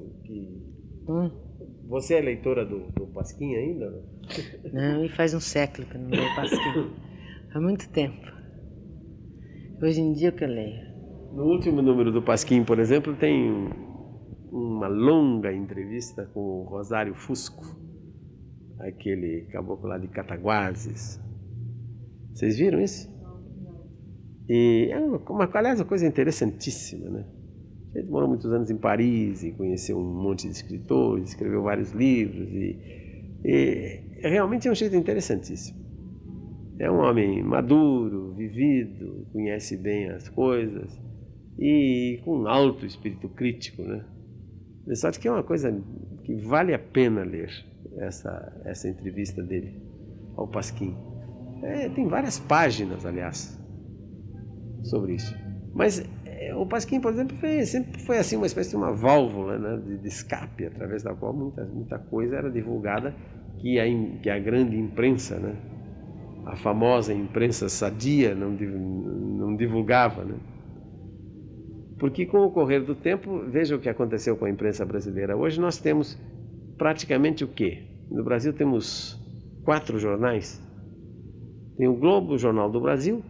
você é leitora do Pasquim ainda? Não, e faz um século que eu não leio Pasquim. Há muito tempo. Hoje em dia o que eu leio? No último número do Pasquim, por exemplo, tem uma longa entrevista com o Rosário Fusco, aquele caboclo lá de Cataguases. Vocês viram isso? E é aliás, uma coisa interessantíssima, né? Ele morou muitos anos em Paris e conheceu um monte de escritores, escreveu vários livros e realmente é um jeito interessantíssimo. É um homem maduro, vivido, conhece bem as coisas e com um alto espírito crítico, né? De sorte que é uma coisa que vale a pena ler essa entrevista dele ao Pasquim. Tem várias páginas, aliás, sobre isso. Mas o Pasquim, por exemplo, sempre foi assim uma espécie de uma válvula, né, de escape, através da qual muita coisa era divulgada que a grande imprensa, né, a famosa imprensa sadia, não divulgava, né? Porque com o correr do tempo, veja o que aconteceu com a imprensa brasileira. Hoje nós temos praticamente o quê? No Brasil temos 4 jornais. Tem o Globo, o Jornal do Brasil,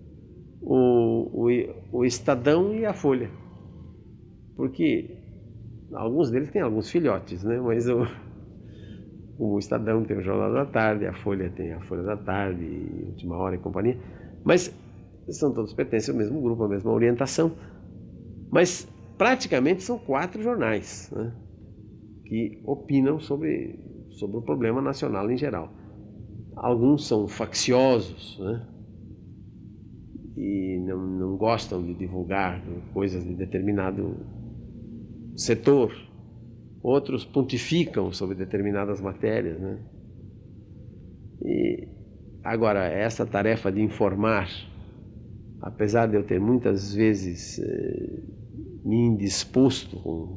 o Estadão e a Folha. Porque alguns deles têm alguns filhotes, né? Mas o Estadão tem o Jornal da Tarde, a Folha tem a Folha da Tarde, Última Hora e companhia. Mas são todos pertencem ao mesmo grupo, à mesma orientação. Mas praticamente são 4 jornais, né, que opinam sobre o problema nacional em geral. Alguns são facciosos, né, e não gostam de divulgar coisas de determinado setor. Outros pontificam sobre determinadas matérias, né. E agora, essa tarefa de informar, apesar de eu ter muitas vezes me indisposto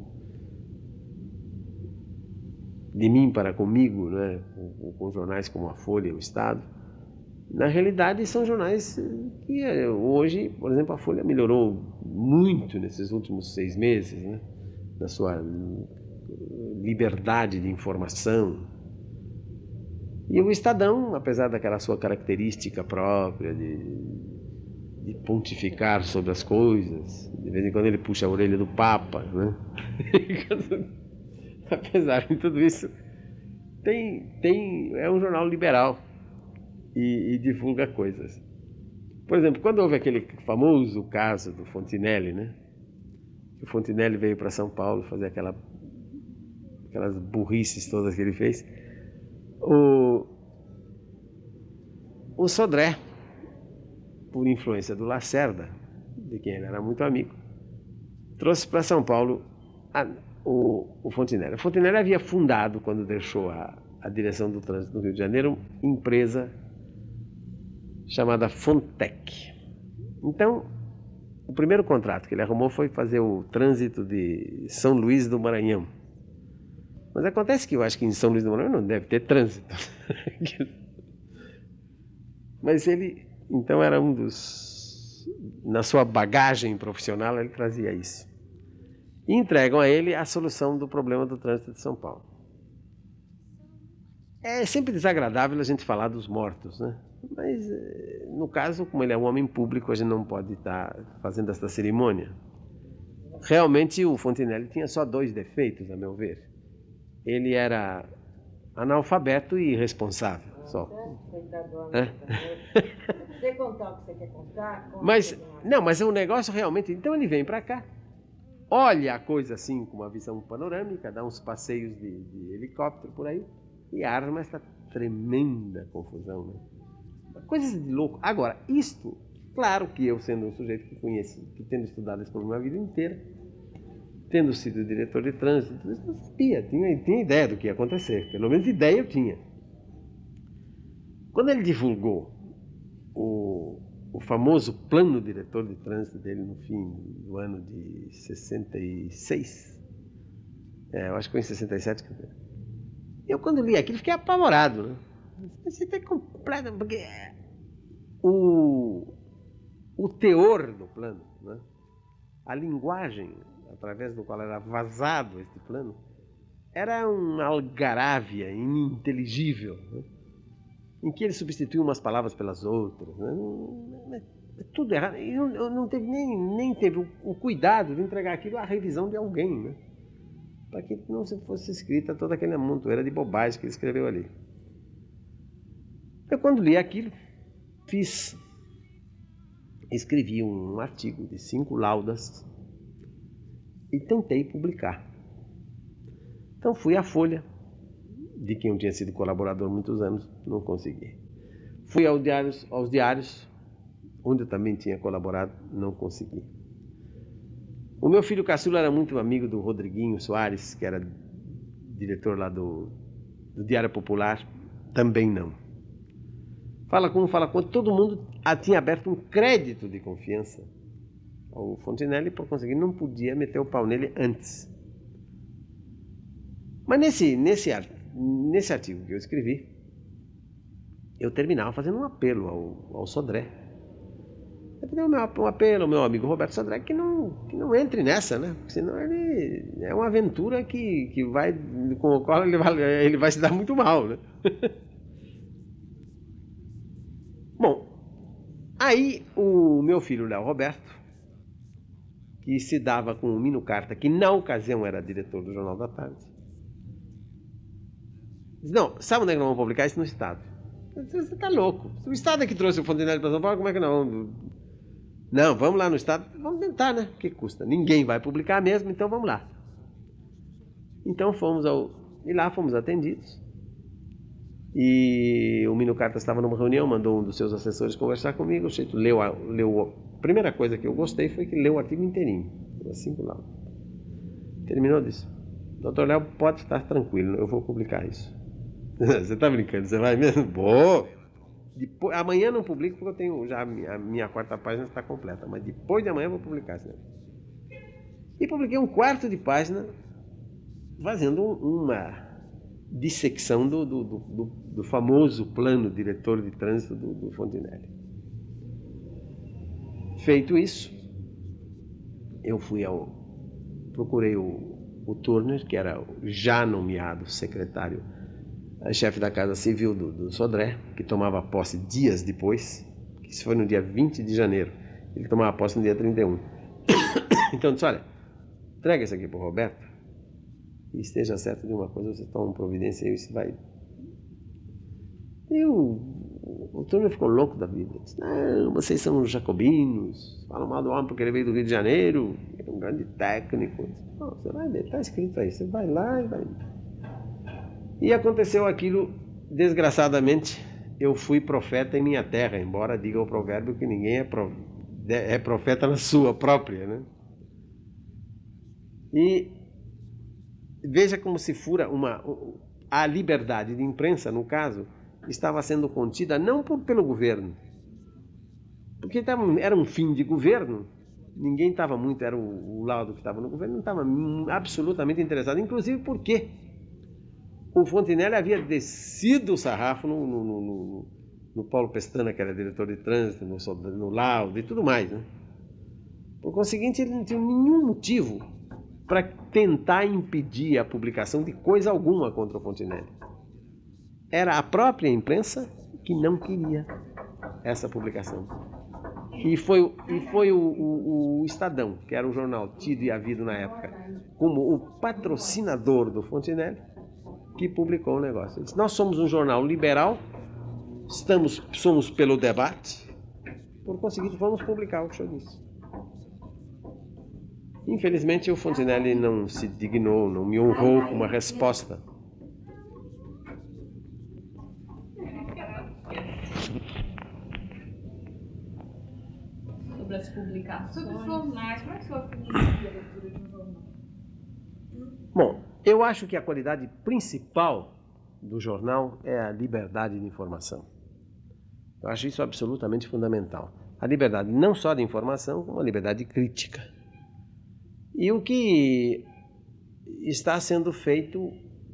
de mim para comigo, né, com jornais como a Folha e o Estado, na realidade são jornais que hoje, por exemplo, a Folha melhorou muito nesses últimos 6 meses, né, na sua liberdade de informação. E o Estadão, apesar daquela sua característica própria de pontificar sobre as coisas, de vez em quando ele puxa a orelha do Papa, né? Apesar de tudo isso, é um jornal liberal e divulga coisas. Por exemplo, quando houve aquele famoso caso do Fontinelli, né? O Fontinelli veio para São Paulo fazer aquelas burrices todas que ele fez. O Sodré, por influência do Lacerda, de quem ele era muito amigo, trouxe para São Paulo o Fontinelli. O Fontinelli havia fundado, quando deixou a direção do trânsito no Rio de Janeiro, uma empresa chamada Fontec. Então, o primeiro contrato que ele arrumou foi fazer o trânsito de São Luís do Maranhão. Mas acontece que eu acho que em São Luís do Maranhão não deve ter trânsito. Mas ele, então, era um dos... Na sua bagagem profissional, ele trazia isso. E entregam a ele a solução do problema do trânsito de São Paulo. É sempre desagradável a gente falar dos mortos, né? Mas, no caso, como ele é um homem público, a gente não pode estar fazendo essa cerimônia. Realmente, o Fontinelli tinha só 2 defeitos, a meu ver. Ele era analfabeto e irresponsável, só. Você contar o que você quer contar? Mas o negócio realmente... Então ele vem para cá, olha a coisa assim com uma visão panorâmica, dá uns passeios de helicóptero por aí e arma essa tremenda confusão, né? Coisas de louco. Agora, isto, claro que eu, sendo um sujeito que tendo estudado esse problema a vida inteira, tendo sido diretor de trânsito, eu não sabia, tinha ideia do que ia acontecer, pelo menos ideia eu tinha. Quando ele divulgou o famoso plano diretor de trânsito dele no fim do ano de 66, eu acho que foi em 67, eu quando li aquilo fiquei apavorado, né? Você tem completo, porque o teor do plano, né? A linguagem através do qual era vazado este plano era uma algarávia ininteligível, né? Em que ele substituiu umas palavras pelas outras, né? Tudo errado. E não teve nem teve o cuidado de entregar aquilo à revisão de alguém, né? Para que não fosse escrita toda aquela montoeira de bobagem que ele escreveu ali. Eu, quando li aquilo, escrevi um artigo de 5 laudas e tentei publicar. Então fui à Folha, de quem eu tinha sido colaborador há muitos anos, não consegui. Fui aos diários, onde eu também tinha colaborado, não consegui. O meu filho caçula era muito amigo do Rodriguinho Soares, que era diretor lá do Diário Popular, também não. Fala como, fala quanto, todo mundo tinha aberto um crédito de confiança ao Fontinelli, por conseguir, não podia meter o pau nele antes. Mas nesse artigo que eu escrevi, eu terminava fazendo um apelo ao Sodré. Eu pedi um apelo ao meu amigo Roberto Sodré que não entre nessa, né? Porque senão ele é uma aventura com a qual ele vai se dar muito mal, né? Bom, aí o meu filho Léo Roberto, que se dava com o Mino Carta, que na ocasião era diretor do Jornal da Tarde, disse: não, sabe onde é que nós vamos publicar isso? No Estado. Você está louco. Se o Estado é que trouxe o Fontinelli para São Paulo, como é que não? Não, vamos lá no Estado, vamos tentar, né? O que custa? Ninguém vai publicar mesmo, então vamos lá. Então e lá fomos atendidos. E o Mino Carta estava numa reunião, mandou um dos seus assessores conversar comigo. O Cheito leu a primeira coisa que eu gostei foi que leu o artigo inteirinho, 5 laudas. Terminou disso: doutor Léo, pode estar tranquilo, eu vou publicar isso. Você está brincando, você vai mesmo? Boa! Amanhã não publico porque eu tenho já a minha 4ª página está completa, mas depois de amanhã eu vou publicar isso. E publiquei um 1/4 de página fazendo uma dissecção do famoso plano diretor de trânsito do Fontinelli. Feito isso, eu procurei o Turner, que era o já nomeado secretário-chefe da Casa Civil do Sodré, que tomava posse dias depois, que isso foi no dia 20 de janeiro, ele tomava posse no dia 31. Então eu disse: olha, entrega isso aqui para o Roberto, e esteja certo de uma coisa, vocês tomam providência e isso vai... E o Turner ficou louco da vida. Disse: não, vocês são os jacobinos, falam mal do homem porque ele veio do Rio de Janeiro, é um grande técnico. Disse: não, você vai ver, está escrito aí, você vai lá e vai... E aconteceu aquilo, desgraçadamente, eu fui profeta em minha terra, embora diga o provérbio que ninguém é profeta na sua própria, né? E veja como se fura a liberdade de imprensa, no caso, estava sendo contida não pelo governo, porque era um fim de governo, ninguém estava muito, era o laudo que estava no governo, não estava absolutamente interessado, inclusive porque o Fontinelli havia descido o sarrafo no Paulo Pestana, que era diretor de trânsito, no laudo e tudo mais, né? Por conseguinte, ele não tinha nenhum motivo para tentar impedir a publicação de coisa alguma contra o Fontinelli. Era a própria imprensa que não queria essa publicação. E foi o Estadão, que era um jornal tido e havido na época como o patrocinador do Fontinelli, que publicou o negócio. Ele disse: nós somos um jornal liberal, somos pelo debate, por conseguinte vamos publicar o que eu disse. Infelizmente o Fontinelli não se dignou, não me honrou com uma resposta. Sobre as publicações, sobre os jornais, como é que o senhor financia a leitura de um jornal? Bom, eu acho que a qualidade principal do jornal é a liberdade de informação. Eu acho isso absolutamente fundamental. A liberdade não só de informação, como a liberdade de crítica. E o que está sendo feito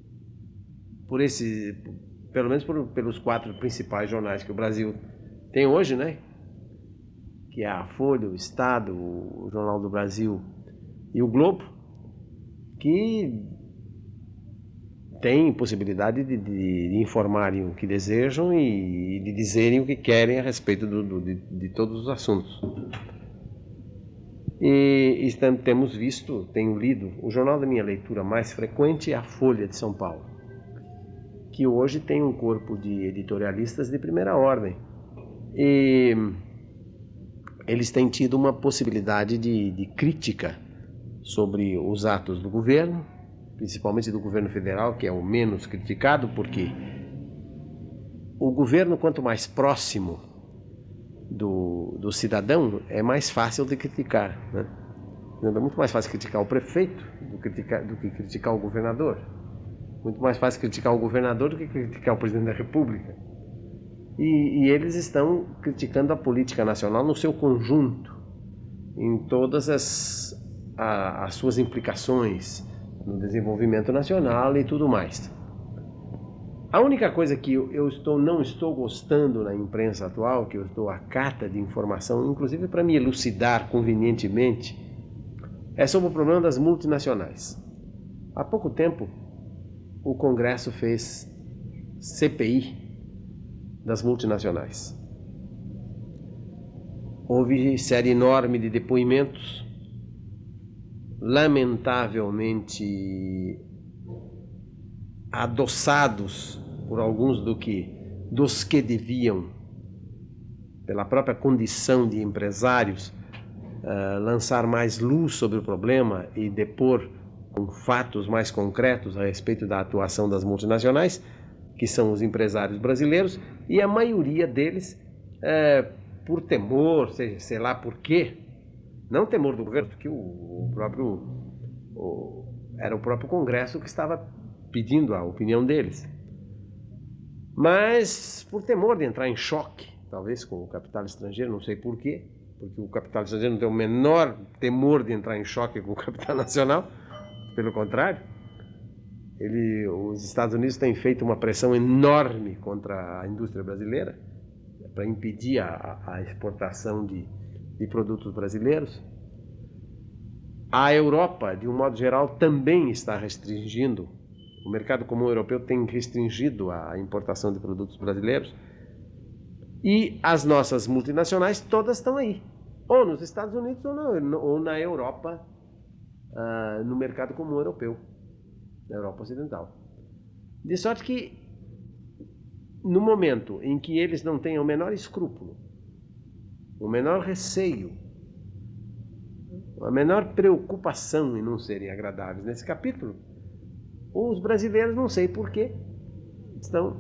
pelo menos pelos 4 principais jornais que o Brasil tem hoje, né? Que é a Folha, o Estado, o Jornal do Brasil e o Globo, que têm possibilidade de informarem o que desejam e de dizerem o que querem a respeito de todos os assuntos. E temos visto, tenho lido, o jornal da minha leitura mais frequente é a Folha de São Paulo, que hoje tem um corpo de editorialistas de primeira ordem. E eles têm tido uma possibilidade de crítica sobre os atos do governo, principalmente do governo federal, que é o menos criticado, porque o governo, quanto mais próximo do cidadão, é mais fácil de criticar, né? É muito mais fácil criticar o prefeito do que criticar o governador. Muito mais fácil criticar o governador do que criticar o presidente da República. E eles estão criticando a política nacional no seu conjunto, em todas as suas implicações no desenvolvimento nacional e tudo mais. A única coisa que não estou gostando na imprensa atual, que eu estou à cata de informação, inclusive para me elucidar convenientemente, é sobre o problema das multinacionais. Há pouco tempo, o Congresso fez CPI das multinacionais. Houve série enorme de depoimentos, lamentavelmente adoçados por alguns dos que deviam, pela própria condição de empresários, lançar mais luz sobre o problema e depor com fatos mais concretos a respeito da atuação das multinacionais, que são os empresários brasileiros, e a maioria deles, por temor, sei lá por quê, não temor do governo, porque era o próprio Congresso que estava pedindo a opinião deles, mas por temor de entrar em choque, talvez com o capital estrangeiro, não sei por quê, porque o capital estrangeiro não tem o menor temor de entrar em choque com o capital nacional, pelo contrário, os Estados Unidos têm feito uma pressão enorme contra a indústria brasileira para impedir a exportação de produtos brasileiros. A Europa, de um modo geral, também está restringindo. O mercado comum europeu tem restringido a importação de produtos brasileiros. E as nossas multinacionais todas estão aí, ou nos Estados Unidos ou na Europa, no mercado comum europeu, na Europa Ocidental. De sorte que, no momento em que eles não tenham o menor escrúpulo, o menor receio, a menor preocupação em não serem agradáveis nesse capítulo, os brasileiros, não sei porquê, estão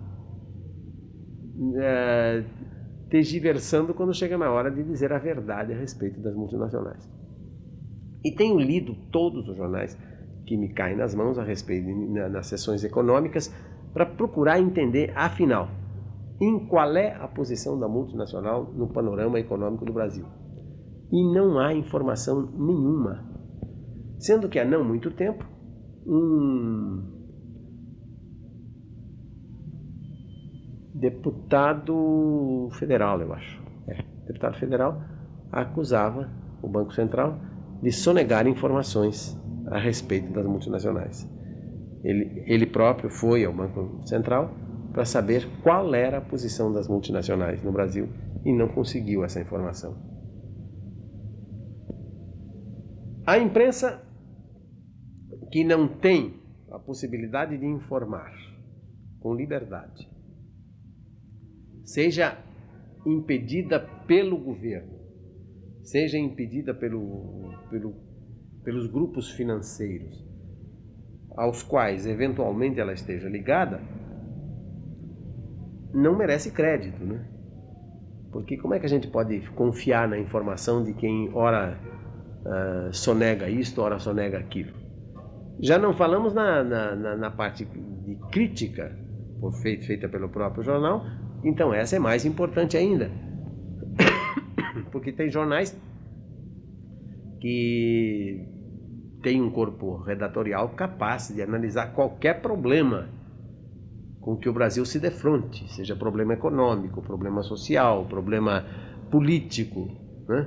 tergiversando quando chega na hora de dizer a verdade a respeito das multinacionais. E tenho lido todos os jornais que me caem nas mãos a respeito nas sessões econômicas para procurar entender, afinal, em qual é a posição da multinacional no panorama econômico do Brasil. E não há informação nenhuma, sendo que há não muito tempo um deputado federal, eu acho, deputado federal, acusava o Banco Central de sonegar informações a respeito das multinacionais. Ele próprio foi ao Banco Central para saber qual era a posição das multinacionais no Brasil e não conseguiu essa informação. A imprensa que não tem a possibilidade de informar com liberdade, seja impedida pelo governo, seja impedida pelos grupos financeiros aos quais eventualmente ela esteja ligada, não merece crédito, né? Porque como é que a gente pode confiar na informação de quem ora sonega isto, ora sonega aquilo? Já não falamos na parte de crítica feita pelo próprio jornal, então essa é mais importante ainda, porque tem jornais que têm um corpo redatorial capaz de analisar qualquer problema com que o Brasil se defronte, seja problema econômico, problema social, problema político, né?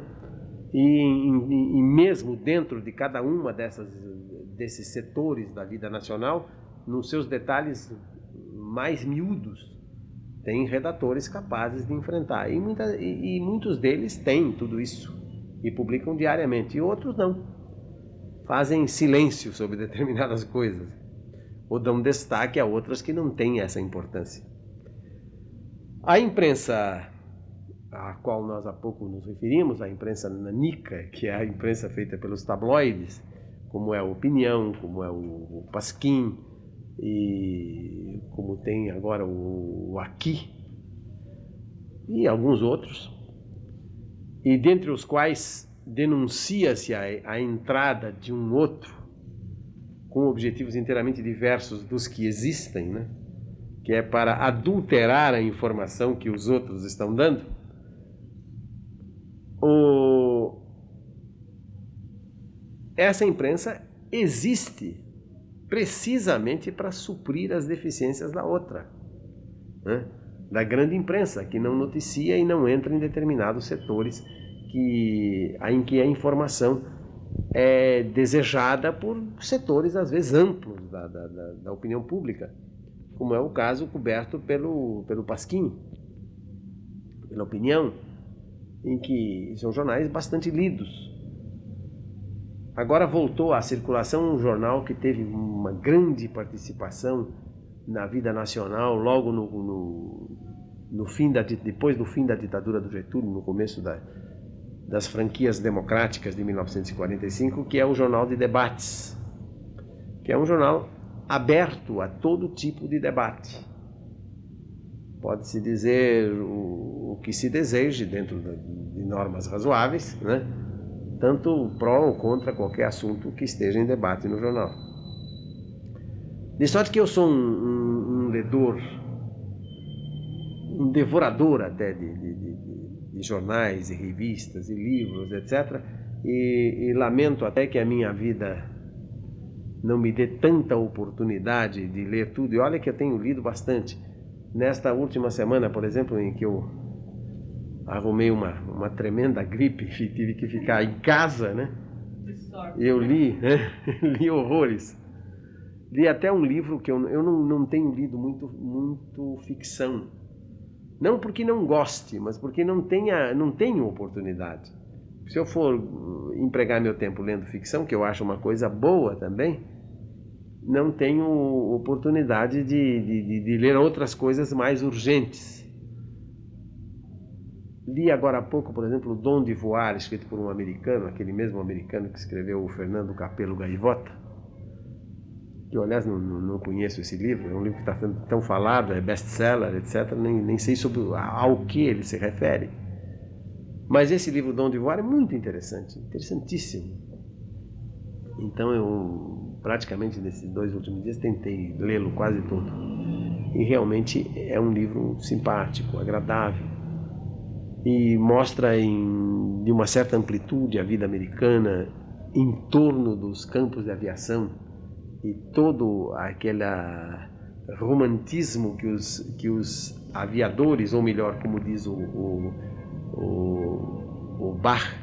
E mesmo dentro de cada uma desses setores da vida nacional, nos seus detalhes mais miúdos, tem redatores capazes de enfrentar. E muitos deles têm tudo isso e publicam diariamente, e outros não. Fazem silêncio sobre determinadas coisas, ou dão destaque a outras que não têm essa importância. A imprensa a qual nós há pouco nos referimos, a imprensa nanica, que é a imprensa feita pelos tabloides, como é a Opinião, como é o Pasquim, e como tem agora o Aqui, e alguns outros, e dentre os quais denuncia-se a entrada de um outro com objetivos inteiramente diversos dos que existem, né? Que é para adulterar a informação que os outros estão dando. Essa imprensa existe precisamente para suprir as deficiências da outra, né? Da grande imprensa, que não noticia e não entra em determinados setores em que a informação é desejada por setores, às vezes, amplos da opinião pública, como é o caso coberto pelo Pasquim, pela Opinião, em que são jornais bastante lidos. Agora voltou à circulação um jornal que teve uma grande participação na vida nacional logo depois do fim da ditadura do Getúlio, no começo das franquias democráticas de 1945, que é o Jornal de Debates, que é um jornal aberto a todo tipo de debate. Pode-se dizer o que se deseje dentro de normas razoáveis, né? Tanto pró ou contra qualquer assunto que esteja em debate no jornal. De sorte que eu sou um ledor, um devorador até de jornais e revistas e livros, etc. E lamento até que a minha vida não me dê tanta oportunidade de ler tudo. E olha que eu tenho lido bastante. Nesta última semana, por exemplo, em que eu arrumei uma tremenda gripe e tive que ficar em casa, né? Eu li, né? Li horrores. Li até um livro que eu não tenho lido muito ficção. Não porque não goste, mas porque não tenho oportunidade. Se eu for empregar meu tempo lendo ficção, que eu acho uma coisa boa também, não tenho oportunidade de ler outras coisas mais urgentes. Li agora há pouco, por exemplo, O Dom de Voar, escrito por um americano, aquele mesmo americano que escreveu o Fernando Capello Gaivota, que eu, aliás, não conheço esse livro, é um livro que está sendo tão falado, é best-seller, etc., nem sei ao que ele se refere. Mas esse livro, O Dom de Voar, é muito interessante, interessantíssimo. Então eu, praticamente, nesses 2 últimos dias, tentei lê-lo quase todo. E realmente é um livro simpático, agradável, e mostra de uma certa amplitude a vida americana em torno dos campos de aviação e todo aquele romantismo que os aviadores, ou melhor, como diz o Bach,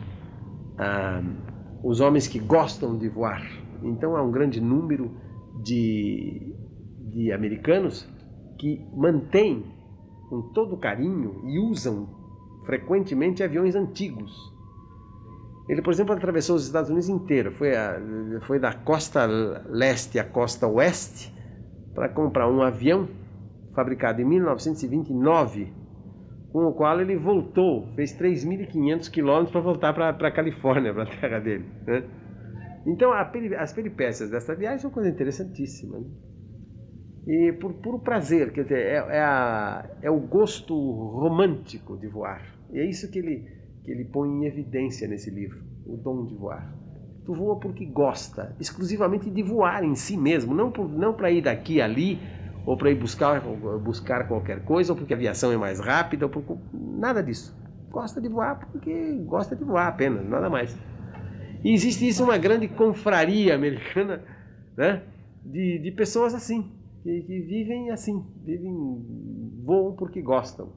os homens que gostam de voar. Então há um grande número de americanos que mantêm com todo carinho e usam frequentemente aviões antigos. Ele, por exemplo, atravessou os Estados Unidos inteiro, foi da costa leste à costa oeste para comprar um avião fabricado em 1929, com o qual ele voltou, fez 3.500 quilômetros para voltar para a Califórnia, para a terra dele, né? Então, as peripécias dessa viagem são coisa interessantíssima, né? E por puro prazer, quer dizer, é o gosto romântico de voar. E é isso que ele põe em evidência nesse livro, O Dom de Voar. Tu voa porque gosta, exclusivamente de voar em si mesmo, não para ir daqui a ali, ou para ir buscar qualquer coisa, ou porque a aviação é mais rápida, nada disso. Gosta de voar porque gosta de voar apenas, nada mais. E existe isso, uma grande confraria americana, né, de pessoas assim, que vivem assim, voam porque gostam.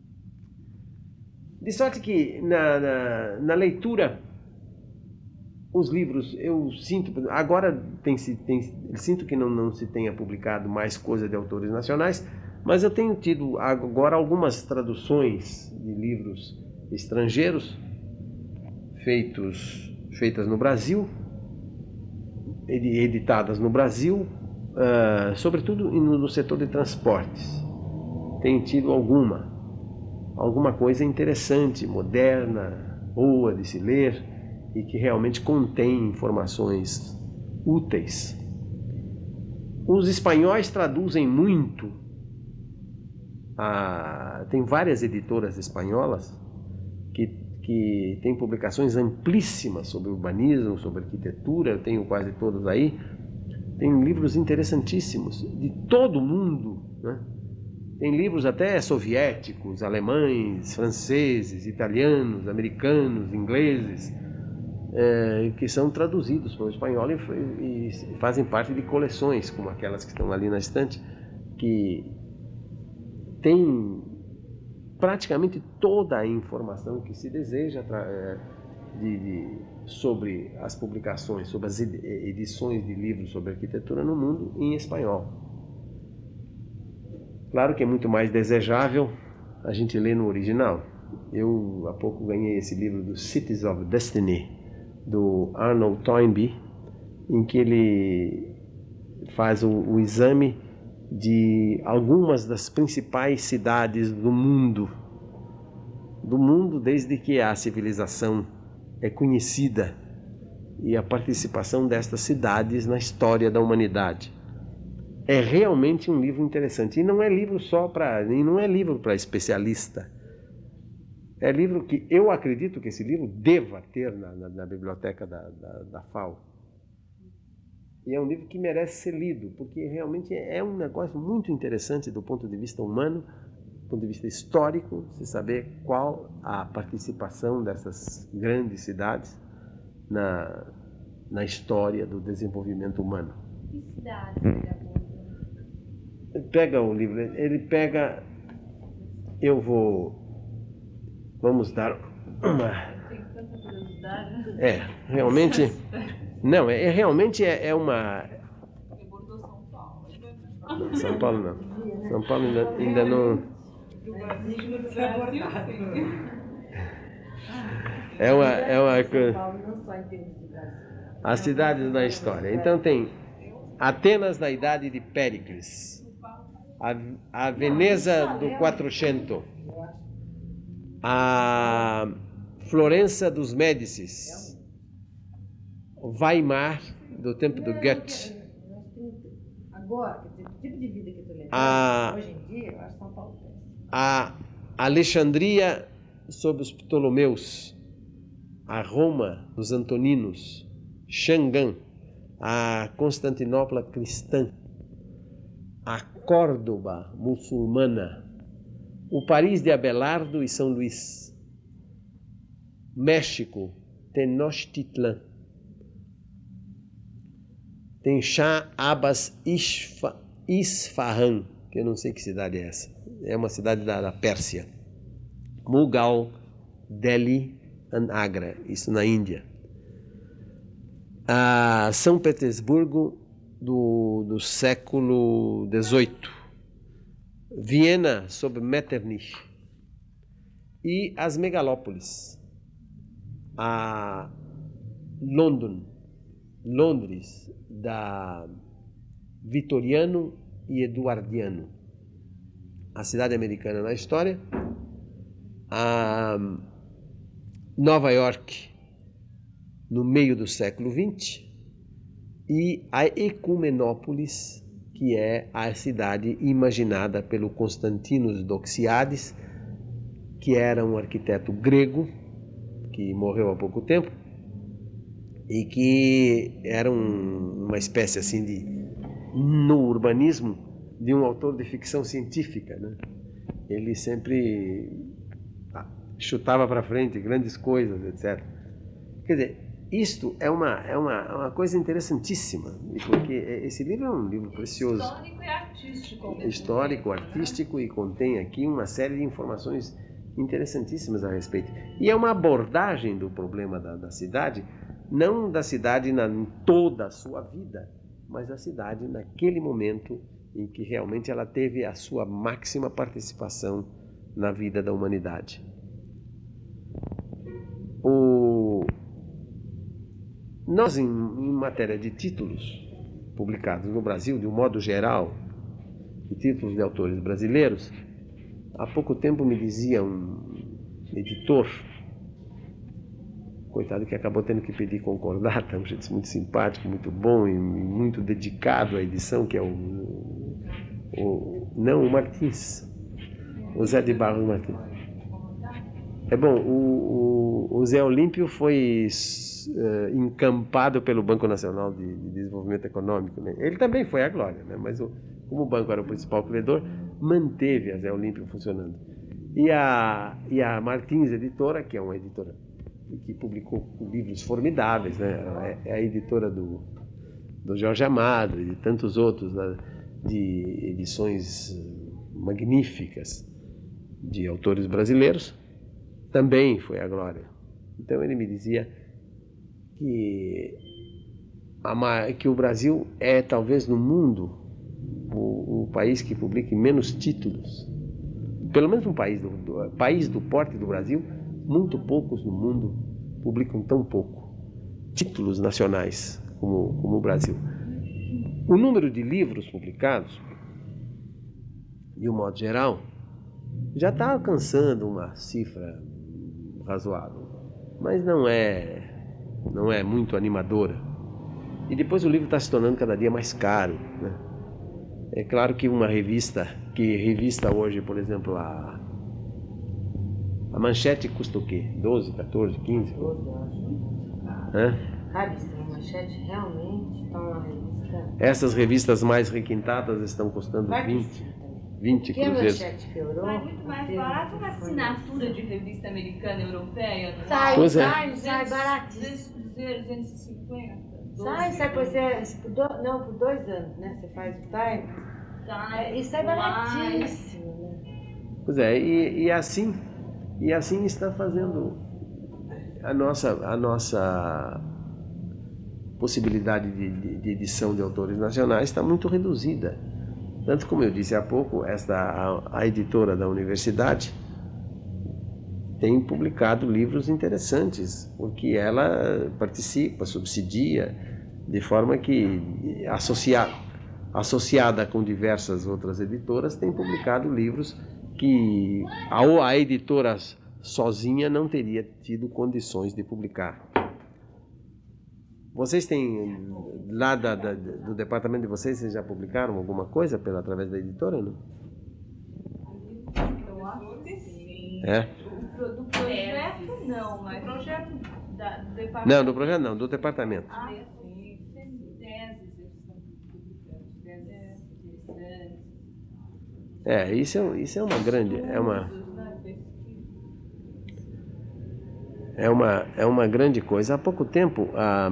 De sorte que na leitura os livros, eu sinto, agora sinto que não se tenha publicado mais coisa de autores nacionais, mas eu tenho tido agora algumas traduções de livros estrangeiros feitas no Brasil, editadas no Brasil, sobretudo no setor de transportes. Tenho tido alguma coisa interessante, moderna, boa de se ler e que realmente contém informações úteis. Os espanhóis traduzem muito. Tem várias editoras espanholas que têm publicações amplíssimas sobre urbanismo, sobre arquitetura, eu tenho quase todos aí. Tem livros interessantíssimos de todo mundo, né? Tem livros até soviéticos, alemães, franceses, italianos, americanos, ingleses, que são traduzidos para o espanhol e fazem parte de coleções, como aquelas que estão ali na estante, que tem praticamente toda a informação que se deseja sobre as publicações, sobre as edições de livros sobre arquitetura no mundo em espanhol. Claro que é muito mais desejável a gente ler no original. Eu há pouco ganhei esse livro do Cities of Destiny, do Arnold Toynbee, em que ele faz o exame de algumas das principais cidades do mundo desde que a civilização é conhecida, e a participação destas cidades na história da humanidade. É realmente um livro interessante, e não é livro para especialista. É livro que eu acredito que esse livro deva ter na biblioteca da FAO. E é um livro que merece ser lido, porque realmente é um negócio muito interessante do ponto de vista humano, do ponto de vista histórico, se saber qual a participação dessas grandes cidades na história do desenvolvimento humano. Que cidades? Pega o livro, ele pega, vamos dar uma... Tem tanta curiosidade. Realmente, não, realmente é uma... Abordou São Paulo. São Paulo não, São Paulo ainda não... É uma coisa... As cidades na história. Então tem Atenas na idade de Péricles, a Veneza do Quattrocento, a Florença dos Médicis, Weimar do tempo do Goethe, agora, o tipo de vida que eu tô levando, hoje em dia, eu acho que São Paulo tem. A Alexandria sob os Ptolomeus, a Roma dos Antoninos, Xangã, a Constantinopla cristã, a Córdoba muçulmana, o Paris de Abelardo e São Luís, México, Tenochtitlan, tem Shah Abbas Isfahan, que eu não sei que cidade é essa, é uma cidade da Pérsia, Mughal, Delhi e Agra, isso na Índia. A São Petersburgo do século XVIII, Viena sob Metternich, e as megalópolis, a Londres da Vitoriano e Eduardiano, a cidade americana na história, a Nova York no meio do século XX, e a Ecumenópolis, que é a cidade imaginada pelo Constantinos Doxiades, que era um arquiteto grego, que morreu há pouco tempo, e que era uma espécie assim no urbanismo, de um autor de ficção científica, né? Ele sempre chutava para frente grandes coisas, etc. Quer dizer, isto é uma coisa interessantíssima, porque esse livro é um livro precioso. Histórico e artístico. Histórico, artístico, e contém aqui uma série de informações interessantíssimas a respeito. E é uma abordagem do problema da cidade não da cidade em toda a sua vida, mas da cidade naquele momento em que realmente ela teve a sua máxima participação na vida da humanidade. Nós, em matéria de títulos publicados no Brasil, de um modo geral, de títulos de autores brasileiros, há pouco tempo me dizia um editor, coitado, que acabou tendo que pedir concordata, um jeito muito simpático, muito bom e muito dedicado à edição, que é o Martins, o Zé de Barros Martins. É bom, o Zé Olímpio foi encampado pelo Banco Nacional de Desenvolvimento Econômico, né? Ele também foi à glória, né? Mas como o banco era o principal credor, manteve a Zé Olímpio funcionando. E a Martins Editora, que é uma editora que publicou livros formidáveis, né? É a editora do Jorge Amado e de tantos outros, né? De edições magníficas de autores brasileiros, também foi à glória. Então ele me dizia que o Brasil é talvez no mundo o país que publique menos títulos. Pelo menos um país do porte do Brasil, muito poucos no mundo publicam tão pouco títulos nacionais como o Brasil. O número de livros publicados, de um modo geral, já está alcançando uma cifra razoável, mas não é muito animadora. E depois o livro está se tornando cada dia mais caro, né? É claro que uma revista hoje, por exemplo, a Manchete custa o quê? 12, 14, 15? 12, eu acho. Hã? Caríssimo, a Manchete realmente está uma revista... Essas revistas mais requintadas estão custando 20 Porque cruzeiros. A Manchete piorou. É muito mais barato uma assinatura de revista americana e europeia. Sai baratíssimo. 200 cruzeiros, 250. Sai por 2 anos, né? Você faz o time. E sai baratíssimo, né? Pois é, e assim está fazendo a nossa possibilidade de edição de autores nacionais está muito reduzida. Tanto, como eu disse há pouco, a editora da universidade tem publicado livros interessantes, porque ela participa, subsidia, de forma que, associada com diversas outras editoras, tem publicado livros que a editora sozinha não teria tido condições de publicar. Vocês têm, lá do departamento de vocês já publicaram alguma coisa através da editora, não? Eu acho que sim. É? Do projeto não, mas... Do projeto do departamento? Não, do projeto não, do departamento. Ah, sim. Teses, eles estão publicando. Teses interessantes. Isso é uma grande... É uma grande coisa. Há pouco tempo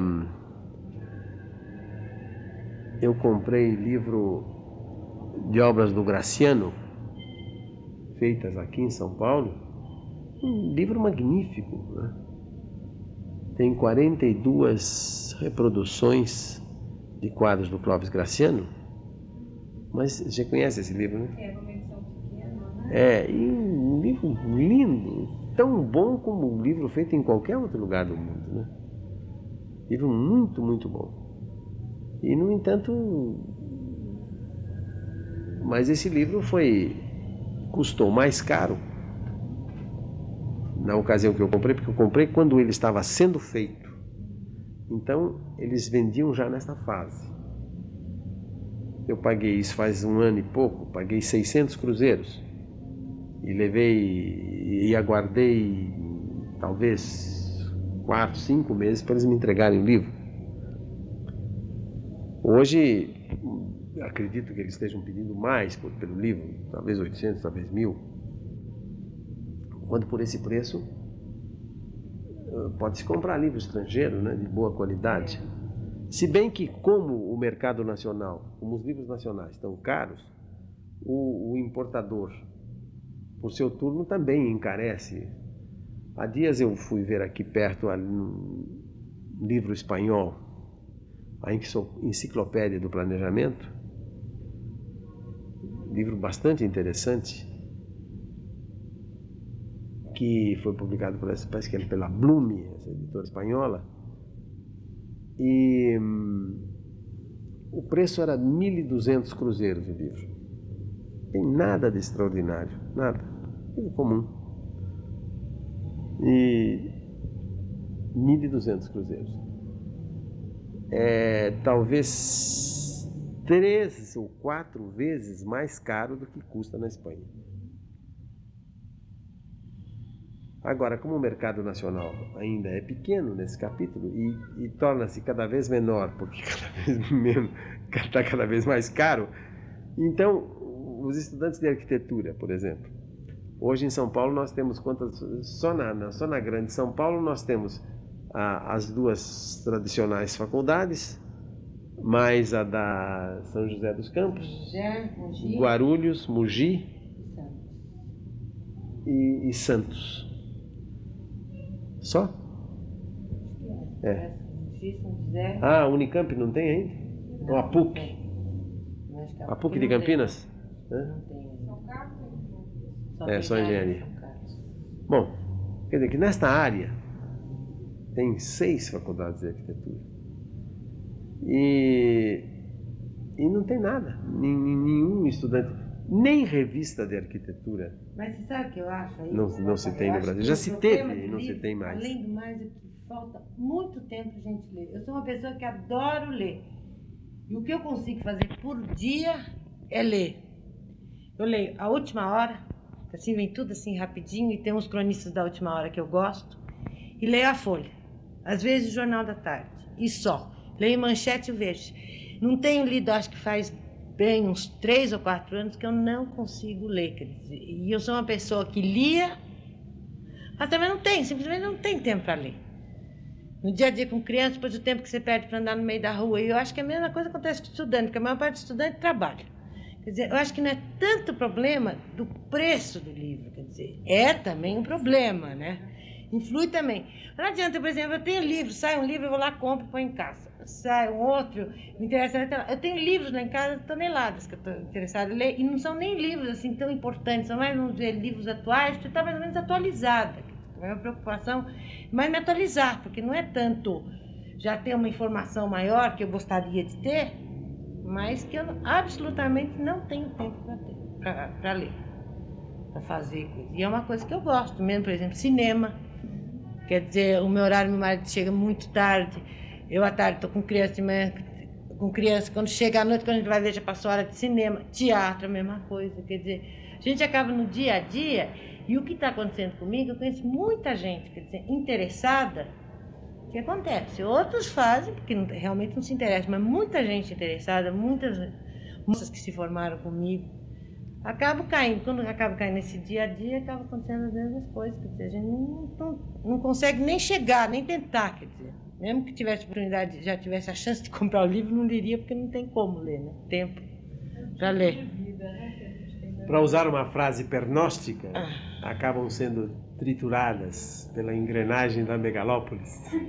eu comprei livro de obras do Graciano, feitas aqui em São Paulo. Um livro magnífico, né? Tem 42 reproduções de quadros do Clóvis Graciano. Mas você conhece esse livro, né? É uma edição pequena, né? E um livro lindo, tão bom como um livro feito em qualquer outro lugar do mundo, né? Livro muito, muito bom. E, no entanto, mas esse livro custou mais caro na ocasião que eu comprei, porque eu comprei quando ele estava sendo feito. Então, eles vendiam já nessa fase. Eu paguei, isso faz 1 ano e pouco, paguei 600 cruzeiros. E aguardei talvez 4, 5 meses para eles me entregarem o livro. Hoje, acredito que eles estejam pedindo mais pelo livro, talvez 800, talvez 1.000. Quando por esse preço, pode-se comprar livro estrangeiro, né, de boa qualidade. Se bem que, como o mercado nacional, como os livros nacionais estão caros, o importador, por seu turno, também encarece. Há dias eu fui ver aqui perto, livro espanhol, a Enciclopédia do Planejamento, livro bastante interessante, que foi publicado parece que pela Blume, essa editora espanhola, e o preço era 1.200 cruzeiros o livro. Não tem nada de extraordinário, nada, livro comum. E 1.200 cruzeiros. É talvez 3 ou 4 vezes mais caro do que custa na Espanha. Agora, como o mercado nacional ainda é pequeno nesse capítulo e torna-se cada vez menor, porque está cada vez mais caro, então os estudantes de arquitetura, por exemplo, hoje em São Paulo nós temos quantas? Só na grande São Paulo nós temos as 2 tradicionais faculdades, mais a da São José dos Campos, Guarulhos, Mogi e Santos. Só? É. Ah, a Unicamp não tem ainda? Ou a PUC? A PUC de Campinas? É, só engenharia. Bom, quer dizer que nesta área tem 6 faculdades de arquitetura. E não tem nada, nenhum estudante, nem revista de arquitetura. Mas você sabe o que eu acho aí? Não se tem no Brasil. Já se teve e não se tem mais. Além do mais, é que falta muito tempo para a gente ler. Eu sou uma pessoa que adoro ler. E o que eu consigo fazer por dia é ler. Eu leio A Última Hora, assim vem tudo assim rapidinho, e tem uns cronistas da Última Hora que eu gosto. E leio a Folha, às vezes o Jornal da Tarde, e só. Leio Manchete e Veja. Não tenho lido, acho que faz bem uns 3 ou 4 anos que eu não consigo ler. Quer dizer, e eu sou uma pessoa que lia, mas também simplesmente não tem tempo para ler. No dia a dia com criança, depois o tempo que você perde para andar no meio da rua. E eu acho que a mesma coisa acontece com o estudante, porque a maior parte do estudante trabalha. Quer dizer, eu acho que não é tanto problema do preço do livro, quer dizer, é também um problema, né? Influi também. Não adianta, por exemplo, eu tenho livro, sai um livro, eu vou lá, compro e põe em casa. Sai um outro, me interessa. Eu tenho livros lá em casa, toneladas, que eu estou interessada em ler, e não são nem livros assim tão importantes, são mais, vamos dizer, livros atuais, porque está mais ou menos atualizada. A minha preocupação é mais me atualizar, porque não é tanto já ter uma informação maior que eu gostaria de ter, mas que eu absolutamente não tenho tempo para ler, para fazer coisa. E é uma coisa que eu gosto mesmo, por exemplo, cinema. Quer dizer, o meu horário, meu marido chega muito tarde, eu à tarde estou com criança, de manhã com criança, quando chega à noite, quando a gente vai ver, já passou a hora de cinema, teatro, a mesma coisa. Quer dizer, a gente acaba no dia a dia, e o que está acontecendo comigo, eu conheço muita gente, quer dizer, interessada. O que acontece? Outros fazem, porque realmente não se interessam, mas muita gente interessada, muitas moças que se formaram comigo, acabam caindo. Quando acaba caindo nesse dia a dia, acaba acontecendo as mesmas coisas. Quer dizer, a gente não consegue nem chegar, nem tentar, quer dizer. Mesmo que tivesse oportunidade, já tivesse a chance de comprar o livro, não leria, porque não tem como ler, né? Tempo para ler. Para usar uma frase pernóstica, acabam sendo trituradas pela engrenagem da megalópolis.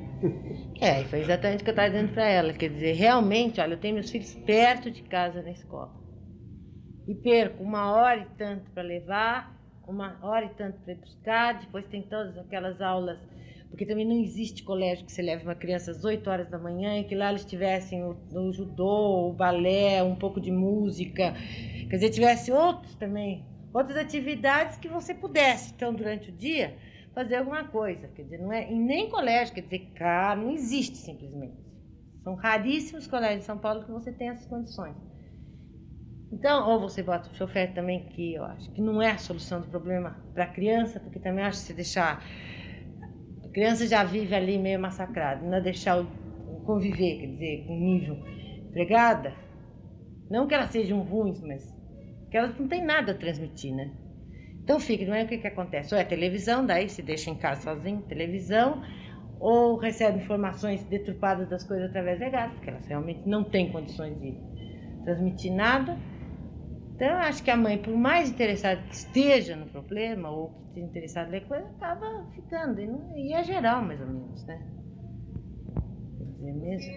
É, foi exatamente o que eu estava dizendo para ela. Quer dizer, realmente, olha, eu tenho meus filhos perto de casa na escola. E perco 1h e tanto para levar, 1h e tanto para ir buscar, depois tem todas aquelas aulas, porque também não existe colégio que você leve uma criança às 8 horas da manhã e que lá eles tivessem o judô, o balé, um pouco de música, quer dizer, tivesse outros também, outras atividades que você pudesse, então, durante o dia, fazer alguma coisa, quer dizer, não é, e nem colégio, quer dizer, cara, não existe simplesmente. São raríssimos colégios de São Paulo que você tem essas condições. Então, ou você bota o chofer também, que eu acho que não é a solução do problema para a criança, porque também acho que se deixar... A criança já vive ali meio massacrada, não é deixar o conviver, quer dizer, com nível empregada, não que elas sejam ruins, mas que elas não têm nada a transmitir, né? Então fica, não é o que acontece? Ou é televisão, daí se deixa em casa sozinho, televisão, ou recebe informações deturpadas das coisas através da gata, porque elas realmente não têm condições de transmitir nada. Então, eu acho que a mãe, por mais interessada que esteja no problema, ou que esteja interessada em ler coisa, acaba ficando. E é geral, mais ou menos, né? dizer mesmo?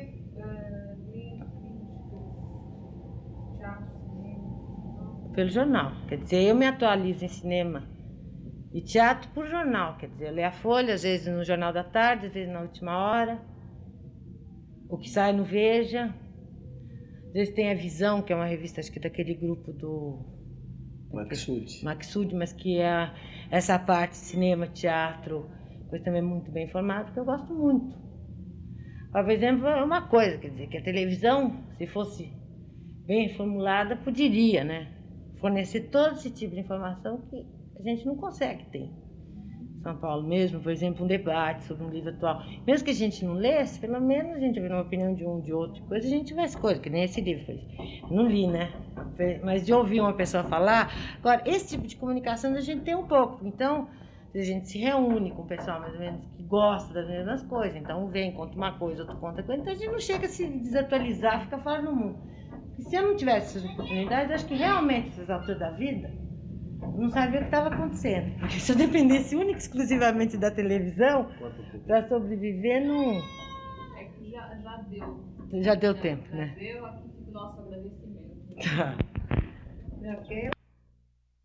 Pelo jornal, quer dizer, eu me atualizo em cinema e teatro por jornal, quer dizer, eu leio a Folha, às vezes no Jornal da Tarde, às vezes na Última Hora, o que sai no Veja, às vezes tem a Visão, que é uma revista, acho que daquele grupo do Maxud, mas que é essa parte de cinema, teatro, coisa também muito bem informada, que eu gosto muito. Por exemplo, é uma coisa, quer dizer, que a televisão, se fosse bem formulada, poderia, né, fornecer todo esse tipo de informação que a gente não consegue ter. Em São Paulo mesmo, por exemplo, um debate sobre um livro atual. Mesmo que a gente não lesse, pelo menos a gente vê uma opinião de um, de outro, coisa, a gente vê as coisas, que nem esse livro. Não li, né? Mas de ouvir uma pessoa falar. Agora, esse tipo de comunicação a gente tem um pouco. Então, a gente se reúne com o pessoal mais ou menos que gosta das mesmas coisas. Então, um vem, conta uma coisa, outro conta coisa. Então, a gente não chega a se desatualizar, fica fora do mundo. E se eu não tivesse essas oportunidades, acho que realmente, nessas alturas da vida, eu não sabia o que estava acontecendo. Porque se eu dependesse única e exclusivamente da televisão, para sobreviver, não... É que já deu. Já deu tempo, né? Já deu, aqui fica o nosso agradecimento. Tá. Ok.